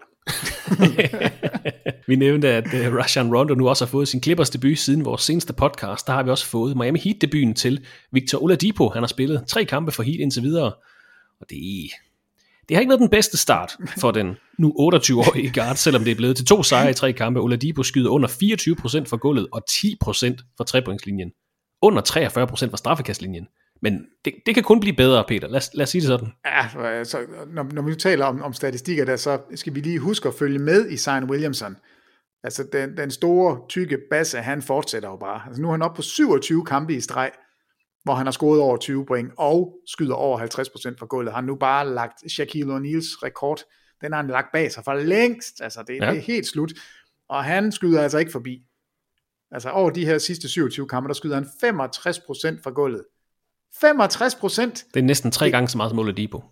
Vi nævnte, at Rajon Rondo nu også har fået sin Clippers debut siden vores seneste podcast. Der har vi også fået Miami Heat debuten til Victor Oladipo. Han har spillet 3 kampe for Heat indtil videre. Og det har ikke været den bedste start for den nu 28-årige guard, selvom det er blevet til 2 sejre i 3 kampe. Oladipo skyder under 24% fra gulvet og 10% fra trepointslinjen. Under 43% fra straffekastlinjen. Men det kan kun blive bedre, Peter. Lad os sige det sådan. Ja, altså, når vi taler om statistikker der, så skal vi lige huske at følge med i Zion Williamson. Altså den store, tykke basse, han fortsætter jo bare. Altså nu er han oppe på 27 kampe i streg, hvor han har scoret over 20 point og skyder over 50% fra gulvet. Han har nu bare lagt Shaquille O'Neals rekord. Den har han lagt bag sig for længst. Altså det er helt slut. Og han skyder altså ikke forbi. Altså over de her sidste 27 kampe, der skyder han 65% fra gulvet. 65%. Det er næsten 3 gange så meget som Oladipo.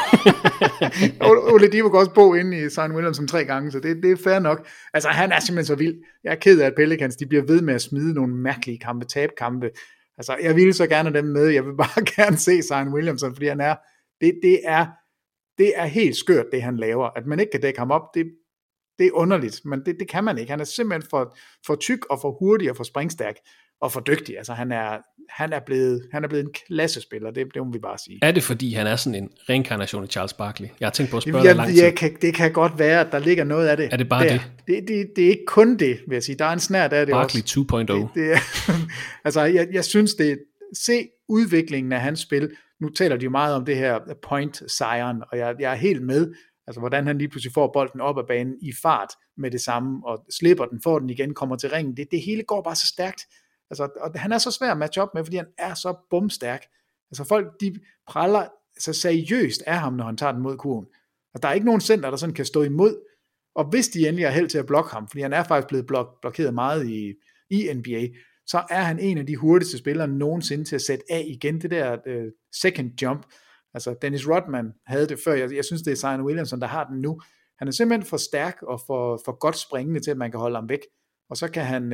Oladipo går også bo inde i Zion Williamson 3 gange, så det er fair nok. Altså han er simpelthen så vild. Jeg er ked af, at Pelicans de bliver ved med at smide nogle mærkelige kampe, tabkampe. Altså jeg vil så gerne dem med. Jeg vil bare gerne se Zion Williamson, fordi han er det er helt skørt, det han laver. At man ikke kan dække ham op, det er underligt, men det kan man ikke. Han er simpelthen for tyk og for hurtig og for springstærk. og for dygtig. Altså han er blevet en klassespiller, det må vi bare sige. Er det fordi han er sådan en reinkarnation af Charles Barkley? Jeg har tænkt på at spørge dig lang tid. Det kan godt være, at der ligger noget af det. Er det bare der. Det er ikke kun det, vil jeg sige. Der er en snært af det Barkley også. Barkley 2.0. Altså jeg synes se udviklingen af hans spil. Nu taler de jo meget om det her point-sejren, og jeg er helt med. Altså hvordan han lige pludselig får bolden op ad banen i fart med det samme, og slipper den, får den igen, kommer til ringen. Det hele går bare så stærkt. Altså, og han er så svær at matche op med, fordi han er så bumstærk. Altså folk, de praller så seriøst af ham, når han tager den mod kurven. Og der er ikke nogen center, der sådan kan stå imod. Og hvis de endelig er held til at blokke ham, fordi han er faktisk blevet blokeret meget i NBA, så er han en af de hurtigste spillere nogensinde til at sætte af igen. Det der second jump. Altså Dennis Rodman havde det før. Jeg synes, det er Zion Williamson, der har den nu. Han er simpelthen for stærk og for godt springende til, at man kan holde ham væk. Og så kan han...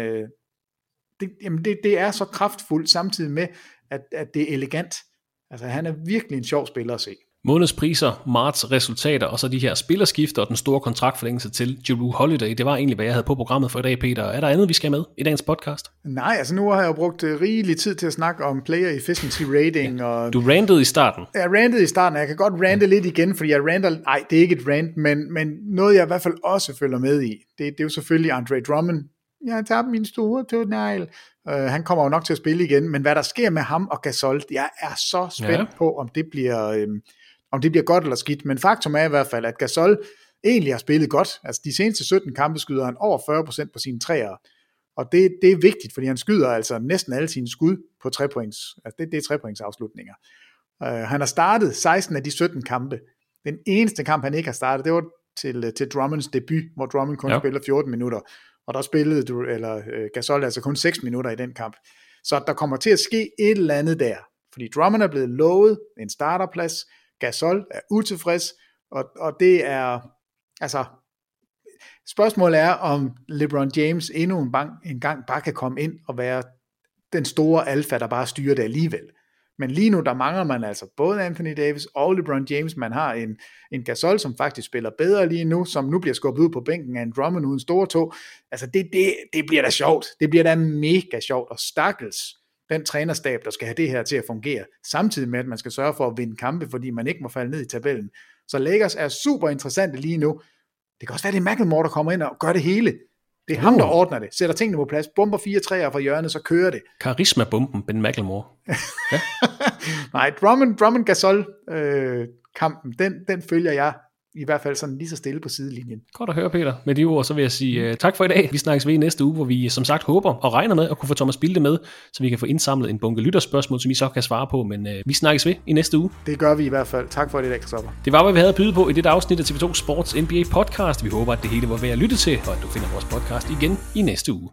Det er så kraftfuldt, samtidig med, at det er elegant. Altså han er virkelig en sjov spiller at se. Månedspriser, marts resultater, og så de her spillerskifter og den store kontraktforlængelse til Jrue Holiday. Det var egentlig, hvad jeg havde på programmet for i dag, Peter. Er der andet, vi skal med i dagens podcast? Nej, altså nu har jeg jo brugt rigelig tid til at snakke om player efficiency rating. Ja, og du rantede i starten. Jeg rantede i starten, og jeg kan godt rante lidt igen, fordi nej, det er ikke et rant, men noget jeg i hvert fald også følger med i, det er jo selvfølgelig Andre Drummond. Jeg har tabt min store tånegl. Han kommer jo nok til at spille igen, men hvad der sker med ham og Gasol, jeg er så spændt på, om det bliver godt eller skidt. Men faktum er i hvert fald, at Gasol egentlig har spillet godt. Altså de seneste 17 kampe skyder han over 40% på sine træer. Og det er vigtigt, fordi han skyder altså næsten alle sine skud på 3 points. Altså det er 3 points afslutninger. Han har startet 16 af de 17 kampe. Den eneste kamp, han ikke har startet, det var til Drummonds debut, hvor Drummond kun spiller 14 minutter. Og der spillede Gasol altså kun 6 minutter i den kamp. Så der kommer til at ske et eller andet der. Fordi Drummond er blevet lovet en starterplads, Gasol er utilfreds, og det er, altså, spørgsmålet er, om LeBron James endnu en gang bare kan komme ind og være den store alfa, der bare styrer det alligevel. Men lige nu, der mangler man altså både Anthony Davis og LeBron James. Man har en Gasol, som faktisk spiller bedre lige nu, som nu bliver skubbet ud på bænken af en Drummond uden store tå. Altså det bliver da sjovt. Det bliver da mega sjovt, og stakkels den trænerstab, der skal have det her til at fungere, samtidig med, at man skal sørge for at vinde kampe, fordi man ikke må falde ned i tabellen. Så Lakers er super interessante lige nu. Det kan også være, det er McLemore, der kommer ind og gør det hele. Det er ham, der ordner det. Sætter tingene på plads. Bomber 4 træer fra hjørnet, så kører det. Karisma-bomben, Ben McLemore. Ja. Nej, Drummond Gasol kampen, den følger jeg i hvert fald sådan lige så stille på sidelinjen. Godt at høre, Peter. Med de ord, så vil jeg sige tak for i dag. Vi snakkes ved i næste uge, hvor vi som sagt håber og regner med at kunne få Thomas Bilde med, så vi kan få indsamlet en bunke lytterspørgsmål, som I så kan svare på. Men vi snakkes ved i næste uge. Det gør vi i hvert fald. Tak for det, Christoffer. Det var, hvad vi havde at byde på i dette afsnit af TV2 Sports NBA podcast. Vi håber, at det hele var værd at lytte til, og at du finder vores podcast igen i næste uge.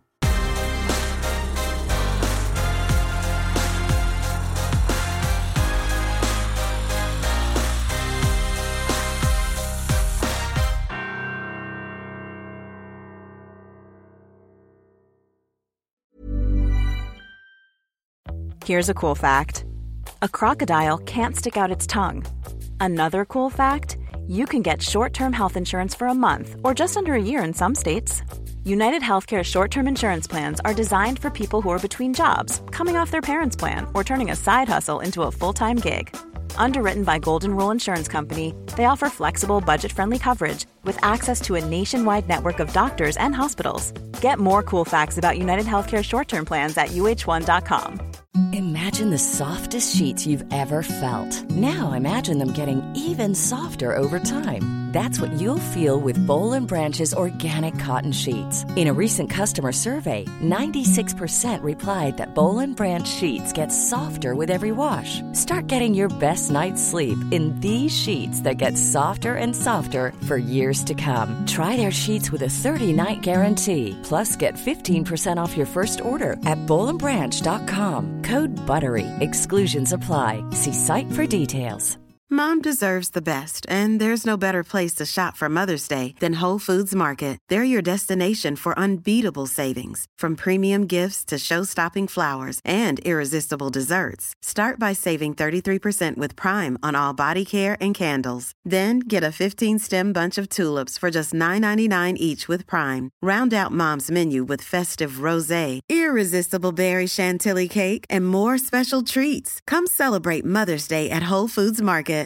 Here's a cool fact. A crocodile can't stick out its tongue. Another cool fact, you can get short-term health insurance for a month or just under a year in some states. United Healthcare short-term insurance plans are designed for people who are between jobs, coming off their parents' plan, or turning a side hustle into a full-time gig. Underwritten by Golden Rule Insurance Company, they offer flexible, budget-friendly coverage with access to a nationwide network of doctors and hospitals. Get more cool facts about United Healthcare short-term plans at uh1.com. Imagine the softest sheets you've ever felt. Now imagine them getting even softer over time. That's what you'll feel with Boll & Branch's organic cotton sheets. In a recent customer survey, 96% replied that Boll & Branch sheets get softer with every wash. Start getting your best night's sleep in these sheets that get softer and softer for years to come. Try their sheets with a 30-night guarantee. Plus, get 15% off your first order at bollandbranch.com. Code BUTTERY. Exclusions apply. See site for details. Mom deserves the best, and there's no better place to shop for Mother's Day than Whole Foods Market. They're your destination for unbeatable savings, from premium gifts to show-stopping flowers and irresistible desserts. Start by saving 33% with Prime on all body care and candles. Then get a 15-stem bunch of tulips for just $9.99 each with Prime. Round out Mom's menu with festive rosé, irresistible berry chantilly cake, and more special treats. Come celebrate Mother's Day at Whole Foods Market.